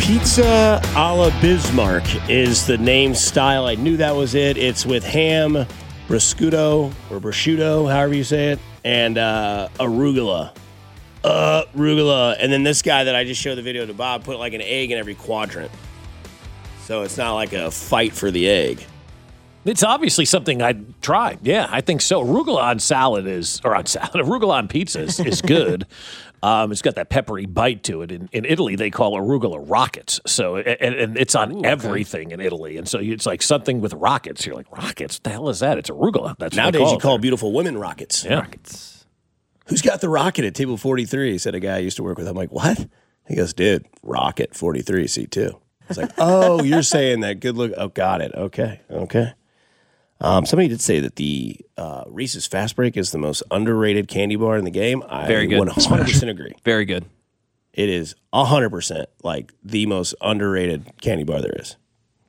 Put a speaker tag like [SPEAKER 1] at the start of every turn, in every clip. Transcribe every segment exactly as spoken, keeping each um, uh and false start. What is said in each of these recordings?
[SPEAKER 1] Pizza a la Bismarck is the name style. I knew that was it. It's with ham, prosciutto, or prosciutto, however you say it, and uh, arugula. Uh, arugula. And then this guy that I just showed the video to Bob put like an egg in every quadrant. So it's not like a fight for the egg.
[SPEAKER 2] It's obviously something I'd try. Yeah, I think so. Arugula on salad is, or on salad, arugula on pizza is, is good. Um, it's got that peppery bite to it. In, in Italy, they call arugula rockets. So, and, and it's on Ooh, okay. everything in Italy. And so it's like something with rockets. You're like, rockets? What the hell is that? It's arugula. That's
[SPEAKER 1] Nowadays,
[SPEAKER 2] call
[SPEAKER 1] you call
[SPEAKER 2] there.
[SPEAKER 1] beautiful women rockets.
[SPEAKER 2] Yeah.
[SPEAKER 1] Rockets. Who's got the rocket at table forty-three? Said a guy I used to work with. I'm like, what? He goes, dude, rocket forty-three, seat two. I was like, oh, you're saying that good look. Oh, got it. Okay. Okay. Um, somebody did say that the uh, Reese's Fast Break is the most underrated candy bar in the game. I
[SPEAKER 3] Very good.
[SPEAKER 1] one hundred percent agree.
[SPEAKER 3] Very good.
[SPEAKER 1] It is one hundred percent like the most underrated candy bar there is.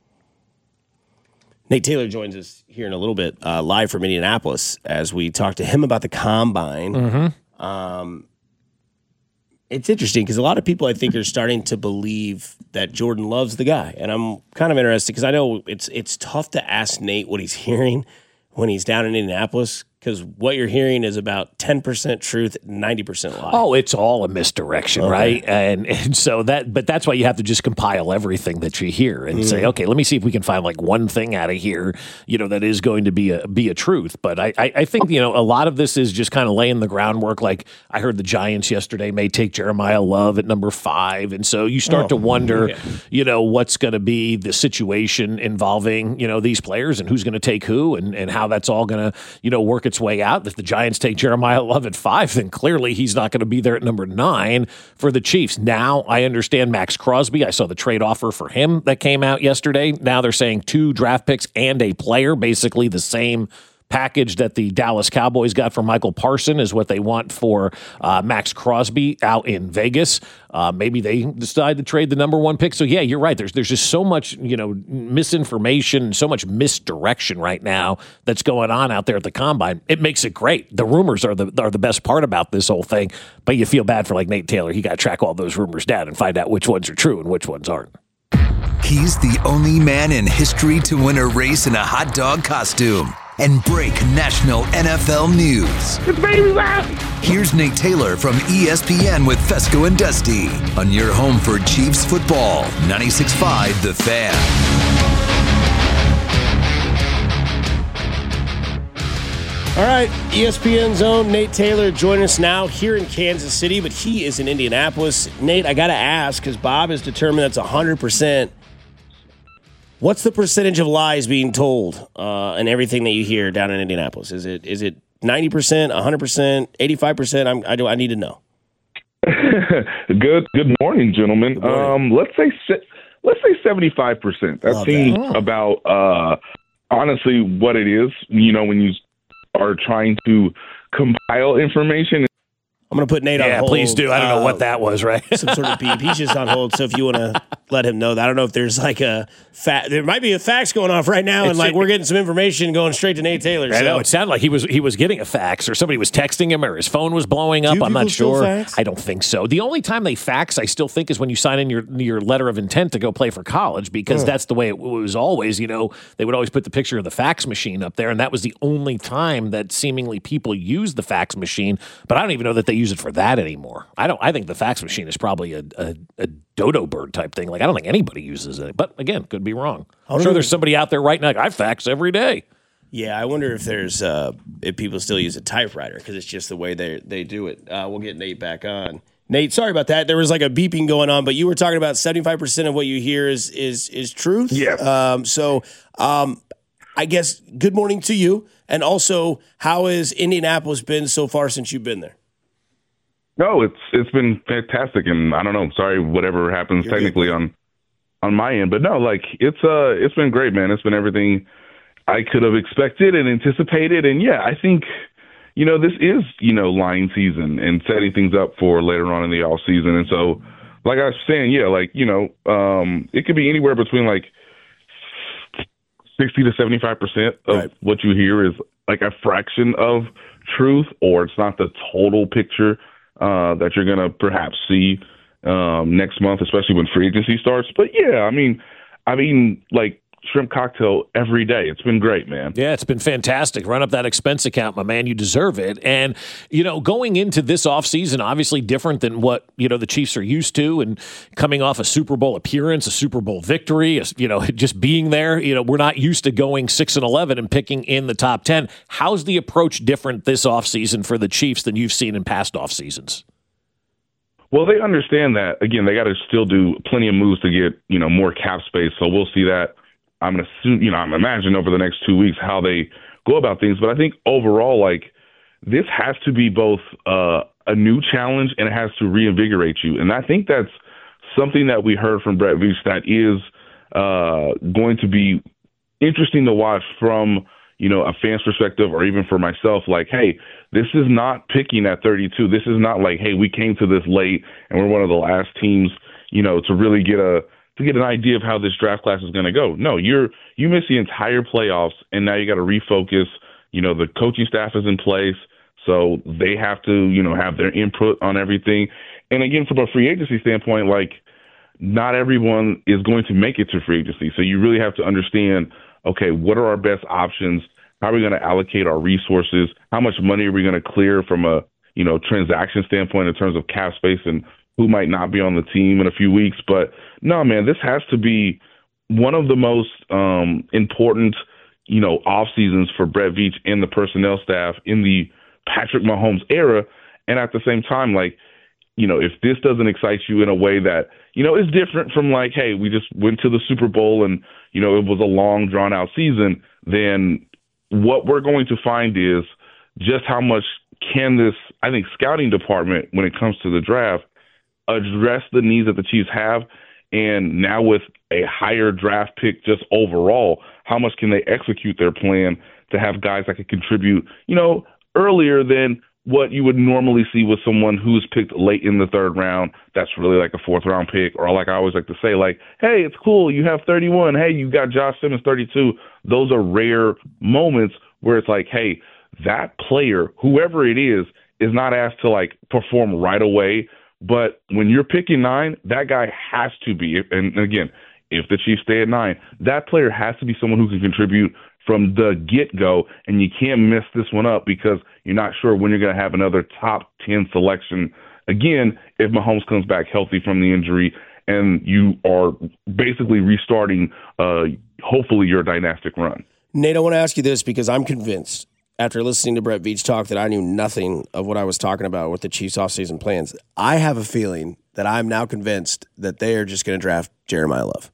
[SPEAKER 1] Nate Taylor joins us here in a little bit, uh, live from Indianapolis, as we talk to him about the Combine.
[SPEAKER 2] Mm-hmm.
[SPEAKER 1] Um, it's interesting because a lot of people, I think, are starting to believe that Jordan Love's the guy. And I'm kind of interested because I know it's it's tough to ask Nate what he's hearing when he's down in Indianapolis, because what you're hearing is about ten percent truth, ninety percent lie.
[SPEAKER 2] Oh, it's all a misdirection, okay. right? And and so that, but that's why you have to just compile everything that you hear and mm. say, okay, let me see if we can find like one thing out of here, you know, that is going to be a be a truth. But I I, I think, you know, a lot of this is just kind of laying the groundwork. Like I heard the Giants yesterday may take Jeremiah Love at number five, and so you start oh, to wonder, okay. you know, what's going to be the situation involving, you know, these players and who's going to take who and and how that's all going to, you know, work its way out. If the Giants take Jeremiah Love at five, then clearly he's not going to be there at number nine for the Chiefs. Now I understand Max Crosby. I saw the trade offer for him that came out yesterday. Now they're saying two draft picks and a player, basically the same package that the Dallas Cowboys got for Michael Parson is what they want for uh, Max Crosby out in Vegas. Uh, maybe they decide to trade the number one pick. So yeah, you're right. There's there's just so much, you know, misinformation, so much misdirection right now that's going on out there at the Combine. It makes it great. The rumors are the are the best part about this whole thing. But you feel bad for like Nate Taylor. He got to track all those rumors down and find out which ones are true and which ones aren't.
[SPEAKER 4] He's the only man in history to win a race in a hot dog costume and break national N F L news.
[SPEAKER 5] It's baby rap.
[SPEAKER 4] Here's Nate Taylor from E S P N with Fesco and Dusty on your home for Chiefs football, ninety-six point five The Fan.
[SPEAKER 1] All right, E S P N Zone, Nate Taylor joining us now here in Kansas City, but he is in Indianapolis. Nate, I got to ask, because Bob has determined that's one hundred percent. What's the percentage of lies being told uh, and everything that you hear down in Indianapolis? Is it is it ninety percent, one hundred percent, eighty-five percent? I'm, I do. I need to know.
[SPEAKER 5] good Good morning, gentlemen. Good morning. Um, let's say let's say seventy-five percent. That Love seems that. about uh, honestly what it is. You know, when you are trying to compile information.
[SPEAKER 1] I'm going to put Nate
[SPEAKER 2] yeah,
[SPEAKER 1] on hold.
[SPEAKER 2] Yeah, please do. I don't uh, know what that was, right?
[SPEAKER 1] Some sort of beep. He's just on hold. So if you want to let him know that, I don't know if there's like a fa- there might be a fax going off right now, and it's, like we're getting some information going straight to Nate Taylor.
[SPEAKER 2] I
[SPEAKER 1] so.
[SPEAKER 2] know it sounded like he was he was getting a fax, or somebody was texting him, or his phone was blowing up.
[SPEAKER 1] Do
[SPEAKER 2] I'm not sure.
[SPEAKER 1] Fax?
[SPEAKER 2] I don't think so. The only time they fax, I still think, is when you sign in your your letter of intent to go play for college, because uh. that's the way it was always. You know, they would always put the picture of the fax machine up there, and that was the only time that seemingly people used the fax machine. But I don't even know that they use it for that anymore. I don't. I think the fax machine is probably a, a, a dodo bird type thing. Like I don't think anybody uses it. But again, could be wrong. I'm sure there's somebody out there right now. I fax every day.
[SPEAKER 1] Yeah, I wonder if there's uh, if people still use a typewriter because it's just the way they they do it. Uh, we'll get Nate back on. Nate, sorry about that. There was like a beeping going on, but you were talking about seventy-five percent of what you hear is is is truth.
[SPEAKER 5] Yeah.
[SPEAKER 1] Um, so um, I guess good morning to you, and also how has Indianapolis been so far since you've been there?
[SPEAKER 5] No, it's it's been fantastic, and I don't know. Sorry, whatever happens You're technically good. on on my end, but no, like it's uh it's been great, man. It's been everything I could have expected and anticipated, and yeah, I think you know this is you know line season and setting things up for later on in the off season, and so like I was saying, yeah, like you know um, it could be anywhere between like sixty to seventy five percent of right. what you hear is like a fraction of truth, or it's not the total picture. Uh, that you're going to perhaps see um, next month, especially when free agency starts. But yeah, I mean, I mean, like shrimp cocktail every day. It's been great, man.
[SPEAKER 2] Yeah, it's been fantastic. Run up that expense account, my man. You deserve it. And, you know, going into this offseason, obviously different than what, you know, the Chiefs are used to, and coming off a Super Bowl appearance, a Super Bowl victory, a, you know, just being there. You know, we're not used to going six and eleven and picking in the top ten. How's the approach different this offseason for the Chiefs than you've seen in past off seasons?
[SPEAKER 5] Well, they understand that. Again, they got to still do plenty of moves to get, you know, more cap space. So we'll see that. I'm going to assume, you know, I'm imagining over the next two weeks how they go about things. But I think overall, like, this has to be both uh, a new challenge and it has to reinvigorate you. And I think that's something that we heard from Brett Veach that is uh, going to be interesting to watch from, you know, a fan's perspective, or even for myself. Like, hey, this is not picking at thirty-two. This is not like, hey, we came to this late and we're one of the last teams, you know, to really get a to get an idea of how this draft class is going to go. No, you're you miss the entire playoffs, and now you got to refocus. You know, the coaching staff is in place, so they have to, you know, have their input on everything. And again, from a free agency standpoint, like, not everyone is going to make it to free agency. So you really have to understand, okay, what are our best options? How are we going to allocate our resources? How much money are we going to clear from a, you know, transaction standpoint in terms of cap space and who might not be on the team in a few weeks? But no, man, this has to be one of the most um, important, you know, off seasons for Brett Veach and the personnel staff in the Patrick Mahomes era. And at the same time, like, you know, if this doesn't excite you in a way that, you know, is different from like, hey, we just went to the Super Bowl and, you know, it was a long drawn out season, then what we're going to find is just how much can this, I think, scouting department, when it comes to the draft, address the needs that the Chiefs have. And now with a higher draft pick just overall, how much can they execute their plan to have guys that can contribute, you know, earlier than what you would normally see with someone who's picked late in the third round that's really like a fourth round pick, or like I always like to say, like, hey, it's cool, you have thirty-one, hey, you got Josh Simmons thirty-two. Those are rare moments where it's like, hey, that player, whoever it is, is not asked to like perform right away. But when you're picking nine, that guy has to be, and again, if the Chiefs stay at nine, that player has to be someone who can contribute from the get-go, and you can't mess this one up because you're not sure when you're going to have another top ten selection again if Mahomes comes back healthy from the injury and you are basically restarting, uh, hopefully, your dynastic run.
[SPEAKER 1] Nate, I want to ask you this because I'm convinced, after listening to Brett Veach talk, that I knew nothing of what I was talking about with the Chiefs offseason plans. I have a feeling that I'm now convinced that they are just going to draft Jeremiah Love.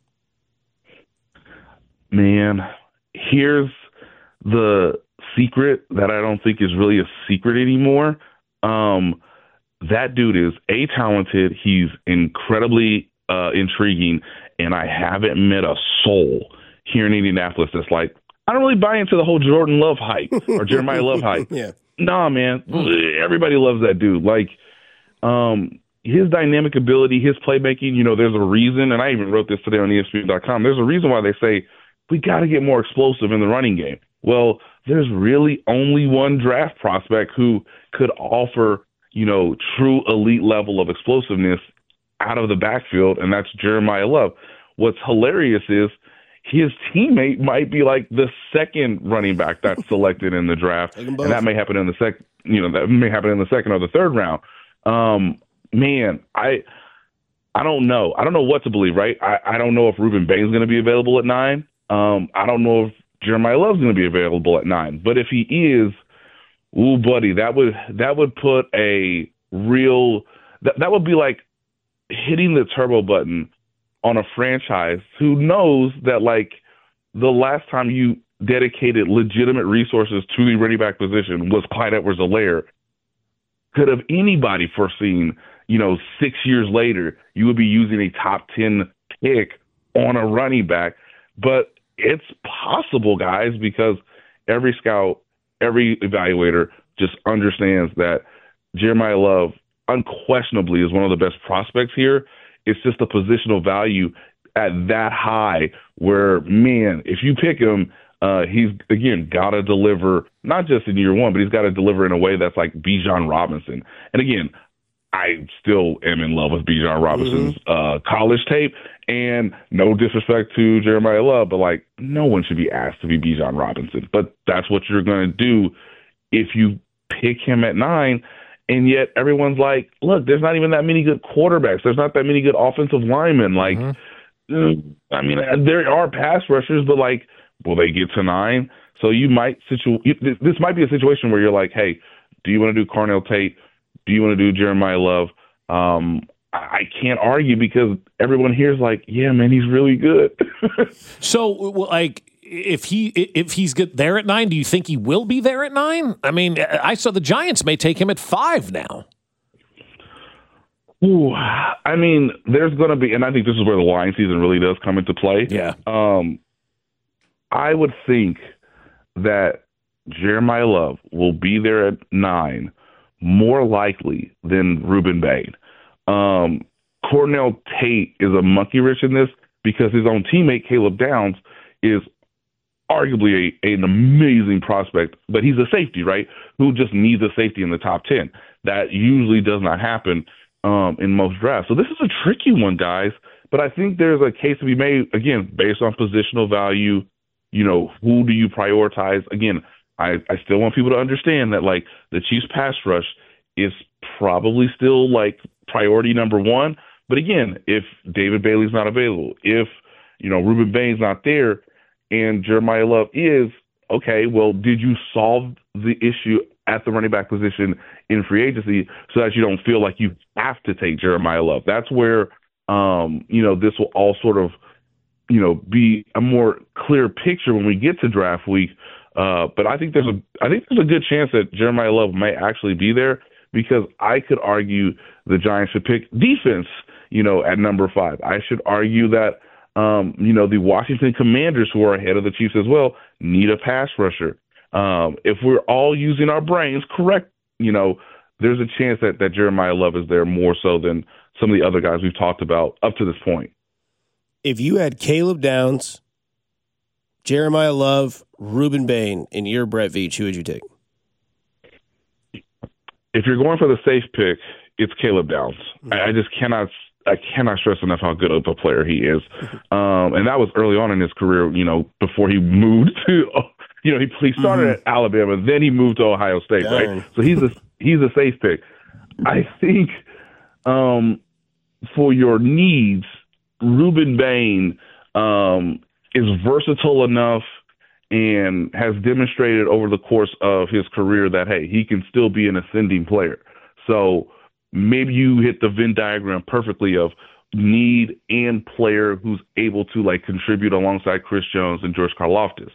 [SPEAKER 5] Man, here's the secret that I don't think is really a secret anymore. Um, that dude is A, talented. He's incredibly uh, intriguing, and I haven't met a soul here in Indianapolis that's like, I don't really buy into the whole Jordan Love hype or Jeremiah Love hype.
[SPEAKER 1] Yeah.
[SPEAKER 5] Nah, man. Everybody loves that dude. Like, um, his dynamic ability, his playmaking, you know, there's a reason, and I even wrote this today on E S P N dot com, there's a reason why they say we got to get more explosive in the running game. Well, there's really only one draft prospect who could offer, you know, true elite level of explosiveness out of the backfield, and that's Jeremiah Love. What's hilarious is his teammate might be like the second running back that's selected in the draft, and that may happen in the sec, you know, that may happen in the second or the third round. Um, man, I, I don't know. I don't know what to believe. Right? I, I don't know if Ruben Bain's going to be available at nine. Um, I don't know if Jeremiah Love's going to be available at nine. But if he is, ooh, buddy, that would that would put a real that that would be like hitting the turbo button on a franchise who knows that, like, the last time you dedicated legitimate resources to the running back position was Clyde Edwards-Helaire. Could have anybody foreseen, you know, six years later, you would be using a top ten pick on a running back? But it's possible, guys, because every scout, every evaluator just understands that Jeremiah Love unquestionably is one of the best prospects here. It's just the positional value at that high where, man, if you pick him, uh, he's, again, got to deliver, not just in year one, but he's got to deliver in a way that's like Bijan Robinson. And, again, I still am in love with Bijan Robinson's mm-hmm. uh, college tape. And no disrespect to Jeremiah Love, but like no one should be asked to be Bijan Robinson. But that's what you're going to do if you pick him at nine. And yet everyone's like, look, there's not even that many good quarterbacks. There's not that many good offensive linemen. Like, mm-hmm. I mean, there are pass rushers, but like, will they get to nine? So you might situ- this might be a situation where you're like, hey, do you want to do Carnell Tate? Do you want to do Jeremiah Love? Um, I can't argue because everyone here is like, yeah, man, he's really good.
[SPEAKER 2] So, like, if he if he's good there at nine, do you think he will be there at nine? I mean, I saw the Giants may take him at five now.
[SPEAKER 5] Ooh, I mean, there's going to be, and I think this is where the line season really does come into play.
[SPEAKER 2] Yeah.
[SPEAKER 5] Um, I would think that Jeremiah Love will be there at nine more likely than Rueben Bain. Um, Carnell Tate is a monkey wrench in this because his own teammate, Caleb Downs, is arguably a, an amazing prospect, but he's a safety, right, who just needs a safety in the top ten. That usually does not happen um, in most drafts. So this is a tricky one, guys, but I think there's a case to be made, again, based on positional value. You know, who do you prioritize? Again, I, I still want people to understand that, like, the Chiefs pass rush is probably still, like, priority number one. But again, if David Bailey's not available, if, you know, Rueben Bain's not there and Jeremiah Love is, okay, well, did you solve the issue at the running back position in free agency so that you don't feel like you have to take Jeremiah Love? That's where, um, you know, this will all sort of, you know, be a more clear picture when we get to draft week. Uh, but I think there's a, I think there's a good chance that Jeremiah Love may actually be there, because I could argue the Giants should pick defense, you know, at number five. I should argue that, um, you know, the Washington Commanders, who are ahead of the Chiefs as well, need a pass rusher. Um, if we're all using our brains correct, you know, there's a chance that, that Jeremiah Love is there more so than some of the other guys we've talked about up to this point.
[SPEAKER 1] If you had Caleb Downs, Jeremiah Love, Rueben Bain, and your Brett Veach, who would you take?
[SPEAKER 5] If you're going for the safe pick, it's Caleb Downs. Mm-hmm. I, I just cannot I cannot stress enough how good of a player he is. Um, and that was early on in his career, you know, before he moved to, you know, he, he started mm-hmm. at Alabama, then he moved to Ohio State, Dang. right? So he's a, he's a safe pick. I think um, for your needs, Rueben Bain um, is versatile enough and has demonstrated over the course of his career that, hey, he can still be an ascending player. So maybe you hit the Venn diagram perfectly of need and player who's able to, like, contribute alongside Chris Jones and George Karlaftis.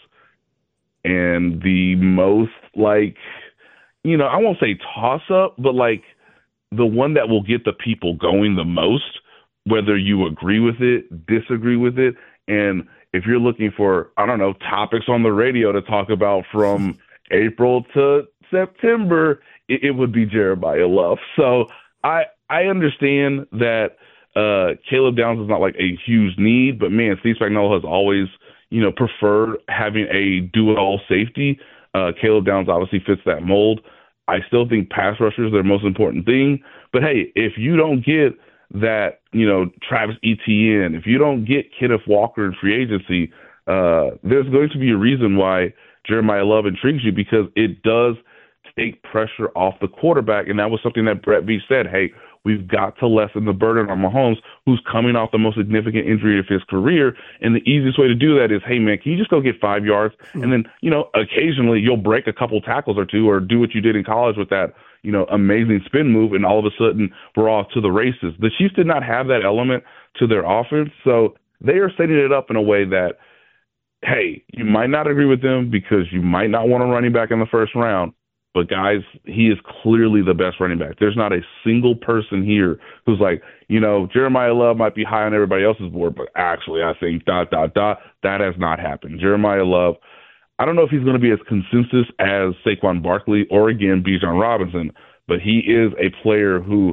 [SPEAKER 5] And the most, like, you know, I won't say toss-up, but, like, the one that will get the people going the most, whether you agree with it, disagree with it, and if you're looking for, I don't know, topics on the radio to talk about from April to September, it, it would be Jeremiah Love. So I I understand that uh, Caleb Downs is not like a huge need, but man, Steve Spagnuolo has always, you know, preferred having a do-it-all safety. Uh, Caleb Downs obviously fits that mold. I still think pass rushers are the most important thing. But hey, if you don't get that, you know, Travis Etienne, if you don't get Kenneth Walker in free agency, uh, there's going to be a reason why Jeremiah Love intrigues you, because it does take pressure off the quarterback. And that was something that Brett Veach said, hey, we've got to lessen the burden on Mahomes, who's coming off the most significant injury of his career. And the easiest way to do that is, hey, man, can you just go get five yards? Mm-hmm. And then, you know, occasionally you'll break a couple tackles or two, or do what you did in college with that, you know, amazing spin move, and all of a sudden we're off to the races. The Chiefs did not have that element to their offense, so they are setting it up in a way that, hey, you might not agree with them because you might not want a running back in the first round, but guys, he is clearly the best running back. There's not a single person here who's like, you know, Jeremiah Love might be high on everybody else's board, but actually I think dot, dot, dot. That has not happened. Jeremiah Love, I don't know if he's going to be as consensus as Saquon Barkley or, again, Bijan Robinson, but he is a player who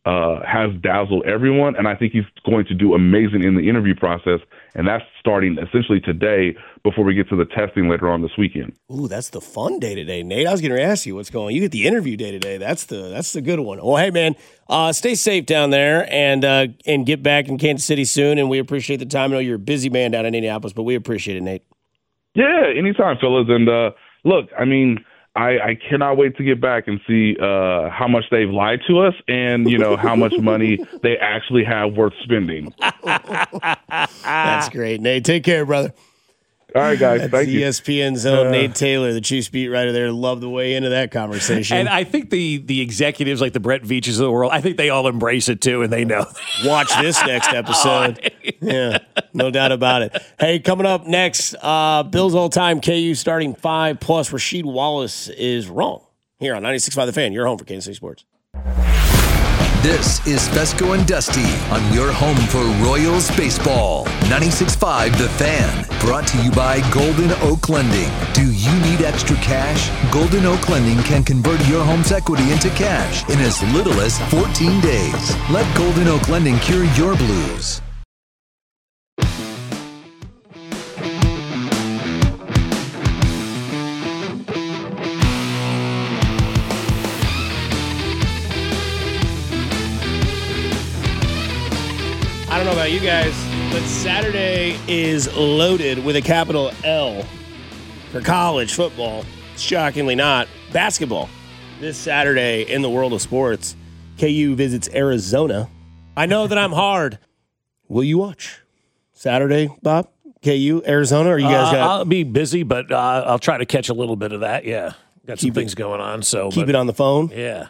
[SPEAKER 5] uh, has dazzled everyone, and I think he's going to do amazing in the interview process, and that's starting essentially today before we get to the testing later on this weekend.
[SPEAKER 1] Ooh, that's the fun day today, Nate. I was going to ask you what's going on. You get the interview day today. That's the that's the good one. Well, hey, man, uh, stay safe down there and uh, and get back in Kansas City soon, and we appreciate the time. I know you're a busy man down in Indianapolis, but we appreciate it, Nate.
[SPEAKER 5] Yeah, anytime, fellas. And uh, look, I mean, I, I cannot wait to get back and see uh, how much they've lied to us and, you know, how much money they actually have worth spending.
[SPEAKER 1] That's great, Nate. Take care, brother.
[SPEAKER 5] All right, guys.
[SPEAKER 1] That's
[SPEAKER 5] Thank
[SPEAKER 1] E S P N's
[SPEAKER 5] you.
[SPEAKER 1] own
[SPEAKER 5] Uh,
[SPEAKER 1] Nate Taylor, the Chiefs beat writer there. Love the way into that conversation.
[SPEAKER 2] And I think the the executives like the Brett Veaches of the world, I think they all embrace it too, and they know.
[SPEAKER 1] Watch this next episode. Yeah, no doubt about it. Hey, coming up next, uh, Bills all-time K U starting five plus Rasheed Wallace is wrong. Here on ninety-six point five The Fan, your home for Kansas City sports.
[SPEAKER 4] This is Fesco and Dusty on your home for Royals baseball. ninety-six point five The Fan, brought to you by Golden Oak Lending. Do you need extra cash? Golden Oak Lending can convert your home's equity into cash in as little as fourteen days. Let Golden Oak Lending cure your blues.
[SPEAKER 1] I don't know about you guys, but Saturday is loaded with a capital L for college football. Shockingly not. Basketball. This Saturday in the world of sports, K U visits Arizona. I know that I'm hard. Will you watch Saturday, Bob? K U, Arizona? Or you guys
[SPEAKER 2] Uh,
[SPEAKER 1] got
[SPEAKER 2] I'll be busy, but uh, I'll try to catch a little bit of that. Yeah, got some
[SPEAKER 1] Keep it-
[SPEAKER 2] things going on. So
[SPEAKER 1] keep
[SPEAKER 2] but,
[SPEAKER 1] it on the phone?
[SPEAKER 2] Yeah.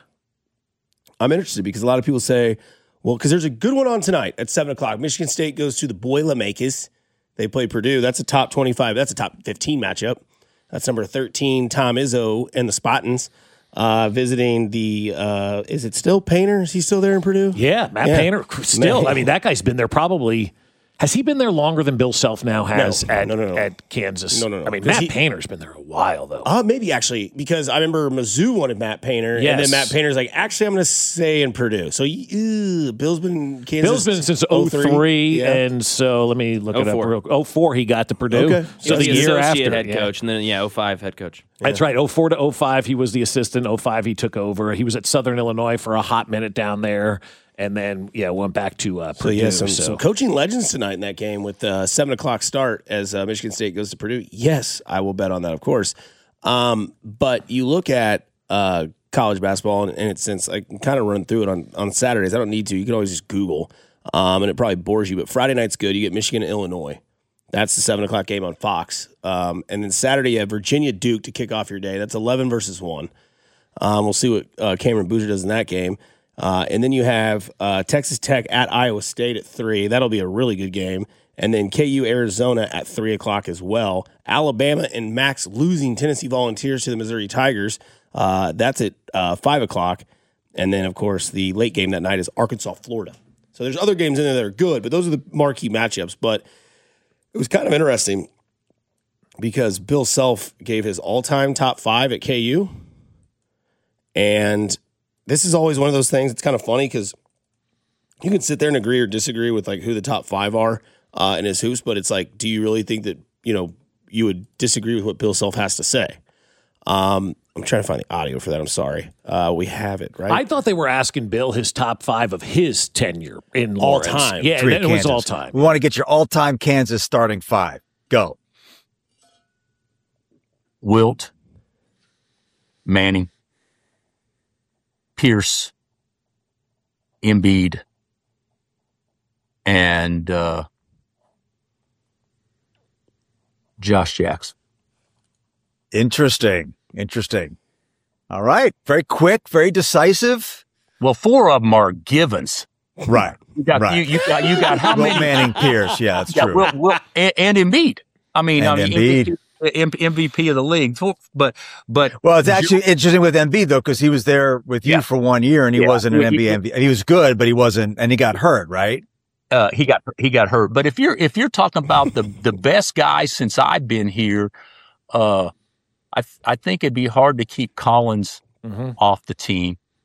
[SPEAKER 1] I'm interested because a lot of people say, well, because there's a good one on tonight at seven o'clock. Michigan State goes to the Boilermakers. They play Purdue. That's a top twenty-five. That's a top fifteen matchup. That's number thirteen, Tom Izzo and the Spartans uh, visiting the, uh, is it still Painter? Is he still there in Purdue?
[SPEAKER 2] Yeah, Matt
[SPEAKER 1] Yeah.
[SPEAKER 2] Painter. Still,
[SPEAKER 1] Man.
[SPEAKER 2] I mean, that guy's been there probably. Has he been there longer than Bill Self now has
[SPEAKER 1] No,
[SPEAKER 2] at,
[SPEAKER 1] no, no, no.
[SPEAKER 2] at Kansas?
[SPEAKER 1] No, no, no.
[SPEAKER 2] I mean,
[SPEAKER 1] 'Cause
[SPEAKER 2] Matt
[SPEAKER 1] he-
[SPEAKER 2] Painter's been there a while, though.
[SPEAKER 1] Uh, maybe actually, because I remember Mizzou wanted Matt Painter, and
[SPEAKER 2] Yes.
[SPEAKER 1] then Matt Painter's like, actually, I'm going to stay in Purdue. So, ew, Bill's been in Kansas.
[SPEAKER 2] Bill's been since oh three,
[SPEAKER 1] Yeah.
[SPEAKER 2] and so let me look it up.
[SPEAKER 3] oh four.
[SPEAKER 2] real oh four, he got to Purdue.
[SPEAKER 1] Okay.
[SPEAKER 2] So
[SPEAKER 1] Yeah,
[SPEAKER 2] the
[SPEAKER 3] the
[SPEAKER 2] year
[SPEAKER 3] associate
[SPEAKER 2] after.
[SPEAKER 3] head
[SPEAKER 2] yeah.
[SPEAKER 3] coach, and then yeah, oh five head coach.
[SPEAKER 2] That's right. oh four to oh five, he was the assistant. oh five, he took over. He was at Southern Illinois for a hot minute down there, and then yeah, went back to uh,
[SPEAKER 1] So,
[SPEAKER 2] Purdue.
[SPEAKER 1] yeah, some,
[SPEAKER 2] so.
[SPEAKER 1] some coaching legends tonight in that game with uh, seven o'clock start as uh, Michigan State goes to Purdue. Yes, I will bet on that, of course. Um, but you look at uh, college basketball, and, and it's since I can kind of run through it on, on Saturdays. I don't need to. You can always just Google, um, and it probably bores you. But Friday night's good. You get Michigan and Illinois. That's the seven o'clock game on Fox. Um, and then Saturday, you have Virginia Duke to kick off your day. That's eleven versus one. Um, we'll see what uh, Cameron Boozer does in that game. Uh, and then you have uh, Texas Tech at Iowa State at three. That'll be a really good game. And then K U Arizona at three o'clock as well. Alabama and Max losing Tennessee Volunteers to the Missouri Tigers. Uh, that's at uh, five o'clock. And then, of course, the late game that night is Arkansas, Florida. So there's other games in there that are good, but those are the marquee matchups. But it was kind of interesting because Bill Self gave his all-time top five at K U. And this is always one of those things. It's kind of funny because you can sit there and agree or disagree with like who the top five are uh, in his hoops, but it's like, do you really think that, you know, you would disagree with what Bill Self has to say? Um, I'm trying to find the audio for that. I'm sorry. Uh, we have it, right?
[SPEAKER 2] I thought they were asking Bill his top five of his tenure in
[SPEAKER 1] All
[SPEAKER 2] Lawrence.
[SPEAKER 1] time.
[SPEAKER 2] Yeah,
[SPEAKER 6] Three
[SPEAKER 2] it was
[SPEAKER 6] Kansas.
[SPEAKER 2] all time.
[SPEAKER 6] We want to get your all-time Kansas starting five. Go.
[SPEAKER 7] Wilt, Manning, Pierce, Embiid, and uh, Josh Jackson.
[SPEAKER 6] Interesting. Interesting. All right. Very quick, very decisive.
[SPEAKER 7] Well, four of them are givens.
[SPEAKER 6] Right.
[SPEAKER 7] You got
[SPEAKER 6] right.
[SPEAKER 7] you, you got you got how
[SPEAKER 6] Wilt
[SPEAKER 7] many?
[SPEAKER 6] Manning, Pierce. Yeah, that's
[SPEAKER 7] Yeah,
[SPEAKER 6] true.
[SPEAKER 7] Wilt, Wilt, and, and Embiid. I mean,
[SPEAKER 6] And
[SPEAKER 7] I mean
[SPEAKER 6] Embiid.
[SPEAKER 7] M- M V P of the league. But but
[SPEAKER 6] Well, it's actually interesting with Embiid though, because he was there with you
[SPEAKER 7] Yeah.
[SPEAKER 6] for one year, and he
[SPEAKER 7] Yeah.
[SPEAKER 6] wasn't an
[SPEAKER 7] He-
[SPEAKER 6] N B A M V P. He was good, but he wasn't, and he got hurt, right?
[SPEAKER 7] uh, he got he got hurt. But if you're if you're talking about the the best guys since I've been here, uh, I I think it'd be hard to keep Collins
[SPEAKER 2] Mhm.
[SPEAKER 7] off the team.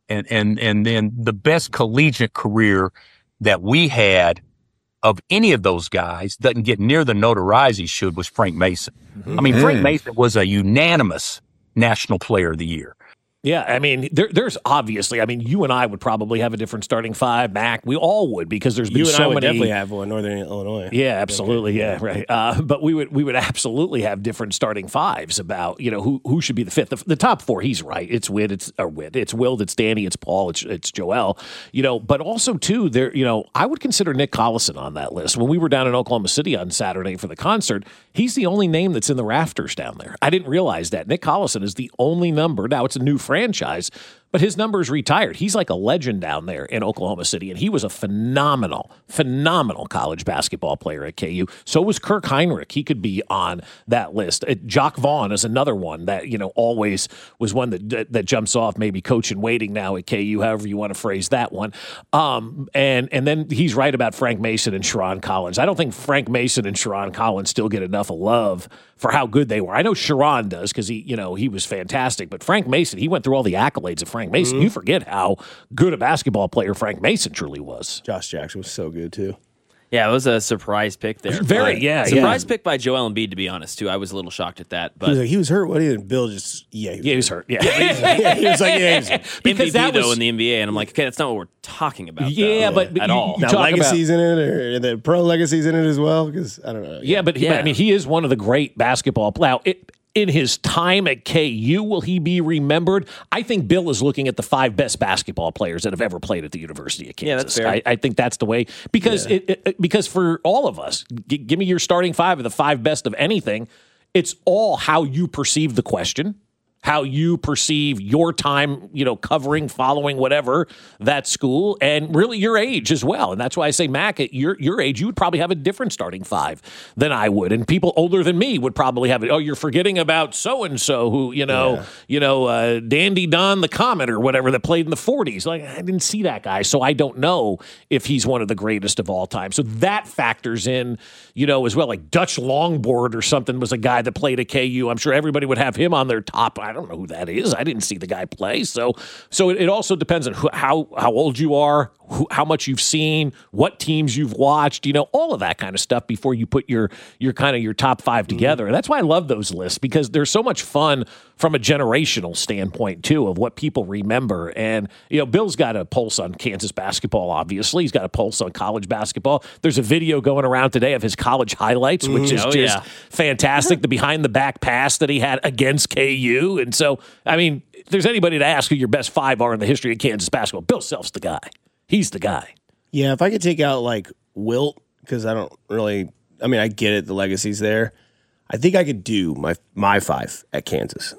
[SPEAKER 7] and and and then the best collegiate career that we had of any of those guys doesn't get near the notoriety should was Frank Mason. Mm-hmm. I mean, Frank Mason was a unanimous National Player of the Year.
[SPEAKER 2] Yeah, I mean, there, there's obviously, I mean, you and I would probably have a different starting five. Mac, we all would, because there's been
[SPEAKER 1] you and
[SPEAKER 2] so
[SPEAKER 1] I would
[SPEAKER 2] many.
[SPEAKER 1] Definitely have one, Northern Illinois.
[SPEAKER 2] Yeah, absolutely. Yeah, right. Uh, but we would we would absolutely have different starting fives about, you know, who who should be the fifth. The, the top four, he's right. It's Witt, it's or Witt, it's Wild, it's Danny, it's Paul, it's it's Joel. You know, but also too, there, you know, I would consider Nick Collison on that list. When we were down in Oklahoma City on Saturday for the concert, he's the only name that's in the rafters down there. I didn't realize that. Nick Collison is the only number. Now it's a new franchise, but his number is retired. He's like a legend down there in Oklahoma City, and he was a phenomenal, phenomenal college basketball player at K U. So was Kirk Heinrich. He could be on that list. Uh, Jock Vaughn is another one that, you know, always was one that that, that jumps off, maybe coach in waiting now at K U, however you want to phrase that one. Um, and, and then he's right about Frank Mason and Sherron Collins. I don't think Frank Mason and Sherron Collins still get enough love for how good they were. I know Sherron does because he, you know, he was fantastic, but Frank Mason, he went through all the accolades of Frank Mason. Mm-hmm. You forget how good a basketball player Frank Mason truly was.
[SPEAKER 1] Josh Jackson was so good too.
[SPEAKER 3] Yeah, it was a surprise pick there.
[SPEAKER 2] Very,
[SPEAKER 3] but
[SPEAKER 2] yeah,
[SPEAKER 3] surprise
[SPEAKER 2] yeah.
[SPEAKER 3] pick by Joel Embiid, to be honest, too. I was a little shocked at that, but
[SPEAKER 1] he was, like, he was hurt. What did Bill just? Yeah, he was,
[SPEAKER 2] yeah, he was hurt. Yeah,
[SPEAKER 1] yeah, he was like, yeah, he was hurt.
[SPEAKER 2] Because
[SPEAKER 3] M V P
[SPEAKER 2] that was
[SPEAKER 3] though in the N B A, and I'm like, okay, that's not what we're talking about.
[SPEAKER 2] Yeah,
[SPEAKER 3] though,
[SPEAKER 2] but, but
[SPEAKER 3] at
[SPEAKER 2] you,
[SPEAKER 3] all.
[SPEAKER 2] You
[SPEAKER 1] now legacies about, in it, or the pro legacies in it as well. Because I don't know.
[SPEAKER 2] Yeah, but, yeah. but I mean, he is one of the great basketball players. It, in his time at K U, will he be remembered? I think Bill is looking at the five best basketball players that have ever played at the University of Kansas.
[SPEAKER 3] Yeah, that's fair.
[SPEAKER 2] I, I think that's the way, because
[SPEAKER 1] yeah.
[SPEAKER 2] it, it, because for all of us, g- give me your starting five of the five best of anything. It's all how you perceive the question, how you perceive your time, you know, covering, following, whatever, that school, and really your age as well. And that's why I say, Mac, at your your age, you would probably have a different starting five than I would. And people older than me would probably have it. Oh, you're forgetting about so-and-so who, you know, yeah. you know, uh, Dandy Don the Comet or whatever that played in the forties. Like, I didn't see that guy, so I don't know if he's one of the greatest of all time. So that factors in, you know, as well. Like Dutch Longboard or something was a guy that played at K U. I'm sure everybody would have him on their top. I don't know who that is. I didn't see the guy play. So so it, it also depends on who, how how old you are, who, how much you've seen, what teams you've watched, you know, all of that kind of stuff before you put your your kind of your top five together. And that's why I love those lists, because they're so much fun from a generational standpoint, too, of what people remember. And, you know, Bill's got a pulse on Kansas basketball, obviously. He's got a pulse on college basketball. There's a video going around today of his college highlights, which is
[SPEAKER 3] oh,
[SPEAKER 2] just
[SPEAKER 3] yeah.
[SPEAKER 2] fantastic. The behind-the-back pass that he had against K U. And so, I mean, if there's anybody to ask who your best five are in the history of Kansas basketball, Bill Self's the guy. He's the guy.
[SPEAKER 1] Yeah, if I could take out, like, Wilt, because I don't really – I mean, I get it, the legacy's there. I think I could do my my five at Kansas.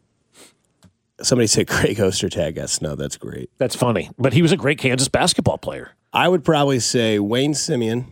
[SPEAKER 1] Somebody said Craig Ostertag got snubbed. That's great.
[SPEAKER 2] That's funny. But he was a great Kansas basketball player.
[SPEAKER 1] I would probably say Wayne Simeon.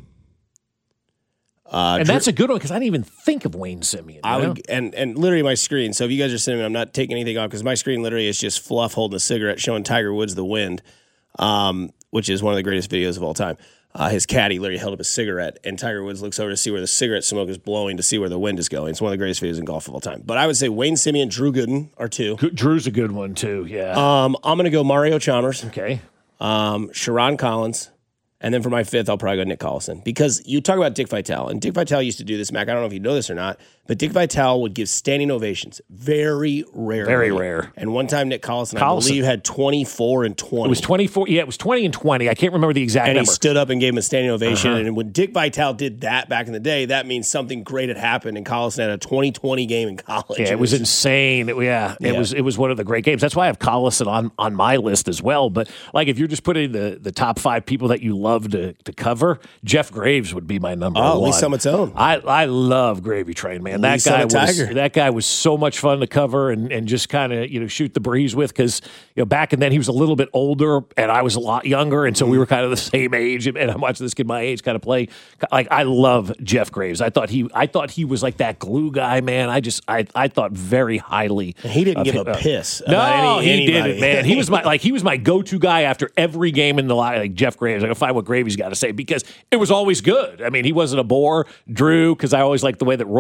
[SPEAKER 2] Uh, and that's a good one, because I didn't even think of Wayne Simeon.
[SPEAKER 1] I would, and and literally my screen. So if you guys are sitting, I'm not taking anything off, because my screen literally is just Fluff holding a cigarette, showing Tiger Woods the wind, um, which is one of the greatest videos of all time. Uh, his caddy literally held up a cigarette, and Tiger Woods looks over to see where the cigarette smoke is blowing, to see where the wind is going. It's one of the greatest videos in golf of all time. But I would say Wayne Simeon, Drew Gooden are two.
[SPEAKER 2] Drew's a good one too. Yeah.
[SPEAKER 1] Um, I'm gonna go Mario Chalmers.
[SPEAKER 2] Okay.
[SPEAKER 1] Um, Sherron Collins. And then for my fifth, I'll probably go Nick Collison, because you talk about Dick Vitale, and Dick Vitale used to do this, Mac. I don't know if you know this or not, but Dick Vitale would give standing ovations very rarely.
[SPEAKER 2] Very rare.
[SPEAKER 1] And one time Nick Collison,
[SPEAKER 2] Collison.
[SPEAKER 1] I believe, had twenty-four and twenty.
[SPEAKER 2] It was twenty-four. Yeah, it was twenty and twenty. I can't remember the exact
[SPEAKER 1] and
[SPEAKER 2] number.
[SPEAKER 1] And he stood up and gave him a standing ovation.
[SPEAKER 2] Uh-huh.
[SPEAKER 1] And when Dick Vitale did that back in the day, that means something great had happened. And Collison had a twenty twenty game in college.
[SPEAKER 2] Yeah, it was insane. It, yeah, it yeah. was it was one of the great games. That's why I have Collison on, on my list as well. But like, if you're just putting the, the top five people that you love to, to cover, Jeff Graves would be my number
[SPEAKER 1] oh,
[SPEAKER 2] one.
[SPEAKER 1] Oh, Lee Summit's own.
[SPEAKER 2] I, I love Gravy Train, man.
[SPEAKER 1] Lee
[SPEAKER 2] That guy was
[SPEAKER 1] Tiger.
[SPEAKER 2] that guy was so much fun to cover and, and just kind of, you know, shoot the breeze with, because, you know, back and then he was a little bit older and I was a lot younger, and so we were kind of the same age. And I'm watching this kid my age kind of play. Like, I love Jeff Graves. I thought he I thought he was like that glue guy, man. I just I I thought very highly.
[SPEAKER 1] And he didn't give
[SPEAKER 2] him.
[SPEAKER 1] a piss.
[SPEAKER 2] No,
[SPEAKER 1] about any,
[SPEAKER 2] he
[SPEAKER 1] anybody.
[SPEAKER 2] didn't, man. He was my like he was my go-to guy after every game in the line. Like Jeff Graves, I gotta find what Gravy's got to say, because it was always good. I mean, he wasn't a bore. Drew, because I always liked the way that Roy said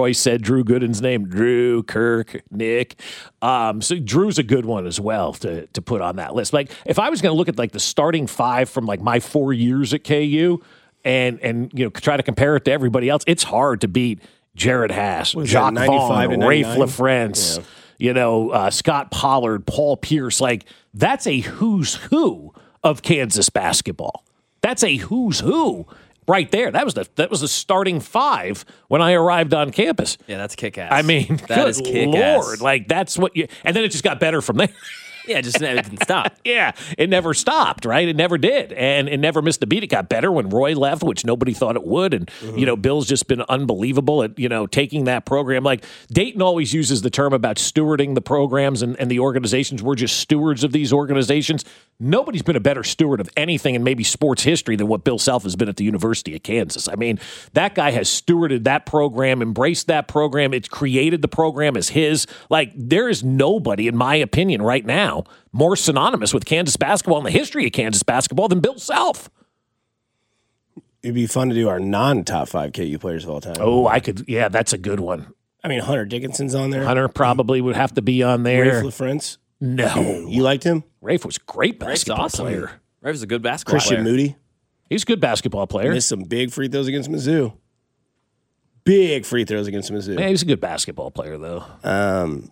[SPEAKER 2] Drew Gooden's name? Drew, Kirk, Nick. Um, so Drew's a good one as well to to put on that list. Like if I was going to look at like the starting five from like my four years at K U and and you know try to compare it to everybody else, it's hard to beat Jared Haas, Jacques Vaughn, Rafe LaFrance, yeah. you know, uh, Scott Pollard, Paul Pierce. Like that's a who's who of Kansas basketball. That's a who's who. Right there, that was the that was the starting five when I arrived on campus.
[SPEAKER 3] Yeah, that's kick ass.
[SPEAKER 2] I mean,
[SPEAKER 3] that
[SPEAKER 2] good
[SPEAKER 3] is kick
[SPEAKER 2] Lord,
[SPEAKER 3] ass.
[SPEAKER 2] like that's what you. And then it just got better from there.
[SPEAKER 3] Yeah, just it didn't stop.
[SPEAKER 2] Yeah, it never stopped, right? It never did. And it never missed a beat. It got better when Roy left, which nobody thought it would. And, mm-hmm. you know, Bill's just been unbelievable at, you know, taking that program. Like, Dayton always uses the term about stewarding the programs and, and the organizations. We're just stewards of these organizations. Nobody's been a better steward of anything in maybe sports history than what Bill Self has been at the University of Kansas. I mean, that guy has stewarded that program, embraced that program. It's created the program as his. Like, there is nobody, in my opinion, right now, more synonymous with Kansas basketball and the history of Kansas basketball than Bill Self.
[SPEAKER 1] It'd be fun to do our non-top five K U players of all time.
[SPEAKER 2] Oh, I could. Yeah, that's a good one.
[SPEAKER 1] I mean, Hunter Dickinson's on there.
[SPEAKER 2] Hunter probably would have to be on there.
[SPEAKER 1] Rafe LaFrance.
[SPEAKER 2] No.
[SPEAKER 1] You liked him?
[SPEAKER 2] Rafe was a great basketball
[SPEAKER 3] awesome.
[SPEAKER 2] player.
[SPEAKER 3] Rafe was a good basketball
[SPEAKER 1] Christian
[SPEAKER 3] player.
[SPEAKER 1] Moody.
[SPEAKER 2] He's a good basketball player.
[SPEAKER 1] Missed some big free throws against Mizzou. Big free throws against Mizzou.
[SPEAKER 2] Yeah, he's a good basketball player, though.
[SPEAKER 1] Um,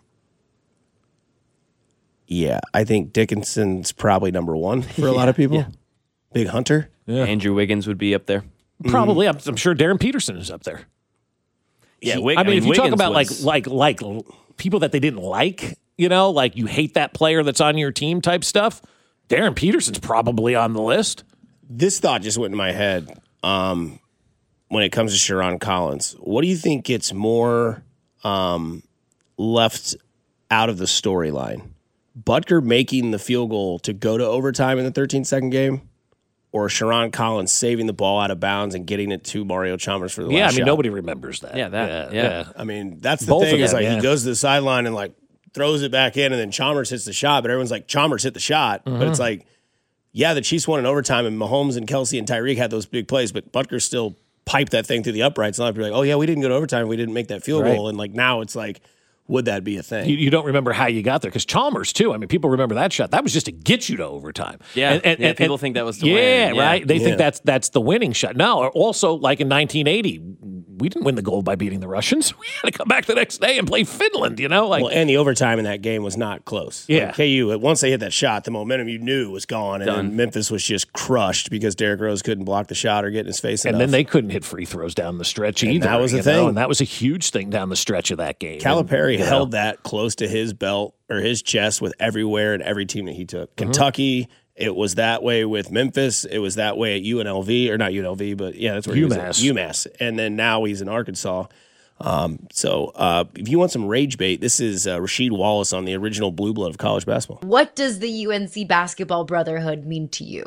[SPEAKER 1] yeah, I think Dickinson's probably number one for a
[SPEAKER 3] yeah,
[SPEAKER 1] lot of people.
[SPEAKER 3] Yeah.
[SPEAKER 1] Big Hunter.
[SPEAKER 2] Yeah.
[SPEAKER 3] Andrew Wiggins would be up there.
[SPEAKER 2] Probably. I'm, I'm sure Darren Peterson is up there.
[SPEAKER 3] Yeah,
[SPEAKER 2] He,
[SPEAKER 3] Wig-
[SPEAKER 2] I mean,
[SPEAKER 3] I mean,
[SPEAKER 2] if you talk
[SPEAKER 3] Wiggins
[SPEAKER 2] about
[SPEAKER 3] was-
[SPEAKER 2] like like like people that they didn't like, you know, like you hate that player that's on your team type stuff, Darren Peterson's probably on the list.
[SPEAKER 1] This thought just went in my head um, when it comes to Sherron Collins. What do you think gets more um, left out of the storyline? Butker making the field goal to go to overtime in the thirteen-second game, or Sherron Collins saving the ball out of bounds and getting it to Mario Chalmers for the
[SPEAKER 2] Yeah, I
[SPEAKER 1] last
[SPEAKER 2] mean,
[SPEAKER 1] shot?
[SPEAKER 2] nobody remembers that.
[SPEAKER 3] Yeah, that, yeah.
[SPEAKER 1] I mean, that's the
[SPEAKER 2] Both
[SPEAKER 1] thing
[SPEAKER 2] of
[SPEAKER 1] is
[SPEAKER 2] them,
[SPEAKER 1] like
[SPEAKER 2] yeah.
[SPEAKER 1] he goes to the sideline and like throws it back in, and then Chalmers hits the shot, but everyone's like, Chalmers hit the shot.
[SPEAKER 2] Mm-hmm.
[SPEAKER 1] But it's like, yeah, the Chiefs won in overtime, and Mahomes and Kelsey and Tyreek had those big plays, but Butker still piped that thing through the uprights. And a lot of people are like, oh, yeah, we didn't go to overtime. We didn't make that field
[SPEAKER 2] Right.
[SPEAKER 1] goal. And like now it's like, would that be a thing?
[SPEAKER 2] You, you don't remember how you got there because Chalmers too. I mean, people remember that shot. That was just to get you to overtime.
[SPEAKER 3] Yeah, yeah, people think that was to
[SPEAKER 2] yeah,
[SPEAKER 3] win. Yeah.
[SPEAKER 2] right. They
[SPEAKER 1] Yeah.
[SPEAKER 2] think that's that's the winning shot. No, also like in nineteen eighty, we didn't win the gold by beating the Russians. We had to come back the next day and play Finland. You know, like
[SPEAKER 1] well, and the overtime in that game was not close.
[SPEAKER 2] Yeah.
[SPEAKER 1] Like K U, once they hit that shot, the momentum you knew was gone. And
[SPEAKER 3] Done.
[SPEAKER 1] then Memphis was just crushed because Derrick Rose couldn't block the shot or get in his face
[SPEAKER 2] and
[SPEAKER 1] enough.
[SPEAKER 2] then they couldn't hit free throws down the stretch
[SPEAKER 1] And
[SPEAKER 2] either.
[SPEAKER 1] that was the
[SPEAKER 2] you
[SPEAKER 1] thing.
[SPEAKER 2] know, and that was a huge thing down the stretch of that game.
[SPEAKER 1] Calipari
[SPEAKER 2] And, you know,
[SPEAKER 1] held that close to his belt or his chest with everywhere and every team that he took.
[SPEAKER 2] Mm-hmm.
[SPEAKER 1] Kentucky, it was that way with Memphis. It was that way at U N L V, or not U N L V, but yeah, that's where he was at.
[SPEAKER 2] UMass.
[SPEAKER 1] UMass. And then now he's in Arkansas. Um, so uh, if you want some rage bait, this is uh, Rasheed Wallace on the original Blue Blood of college basketball.
[SPEAKER 8] What does the U N C basketball brotherhood mean to you?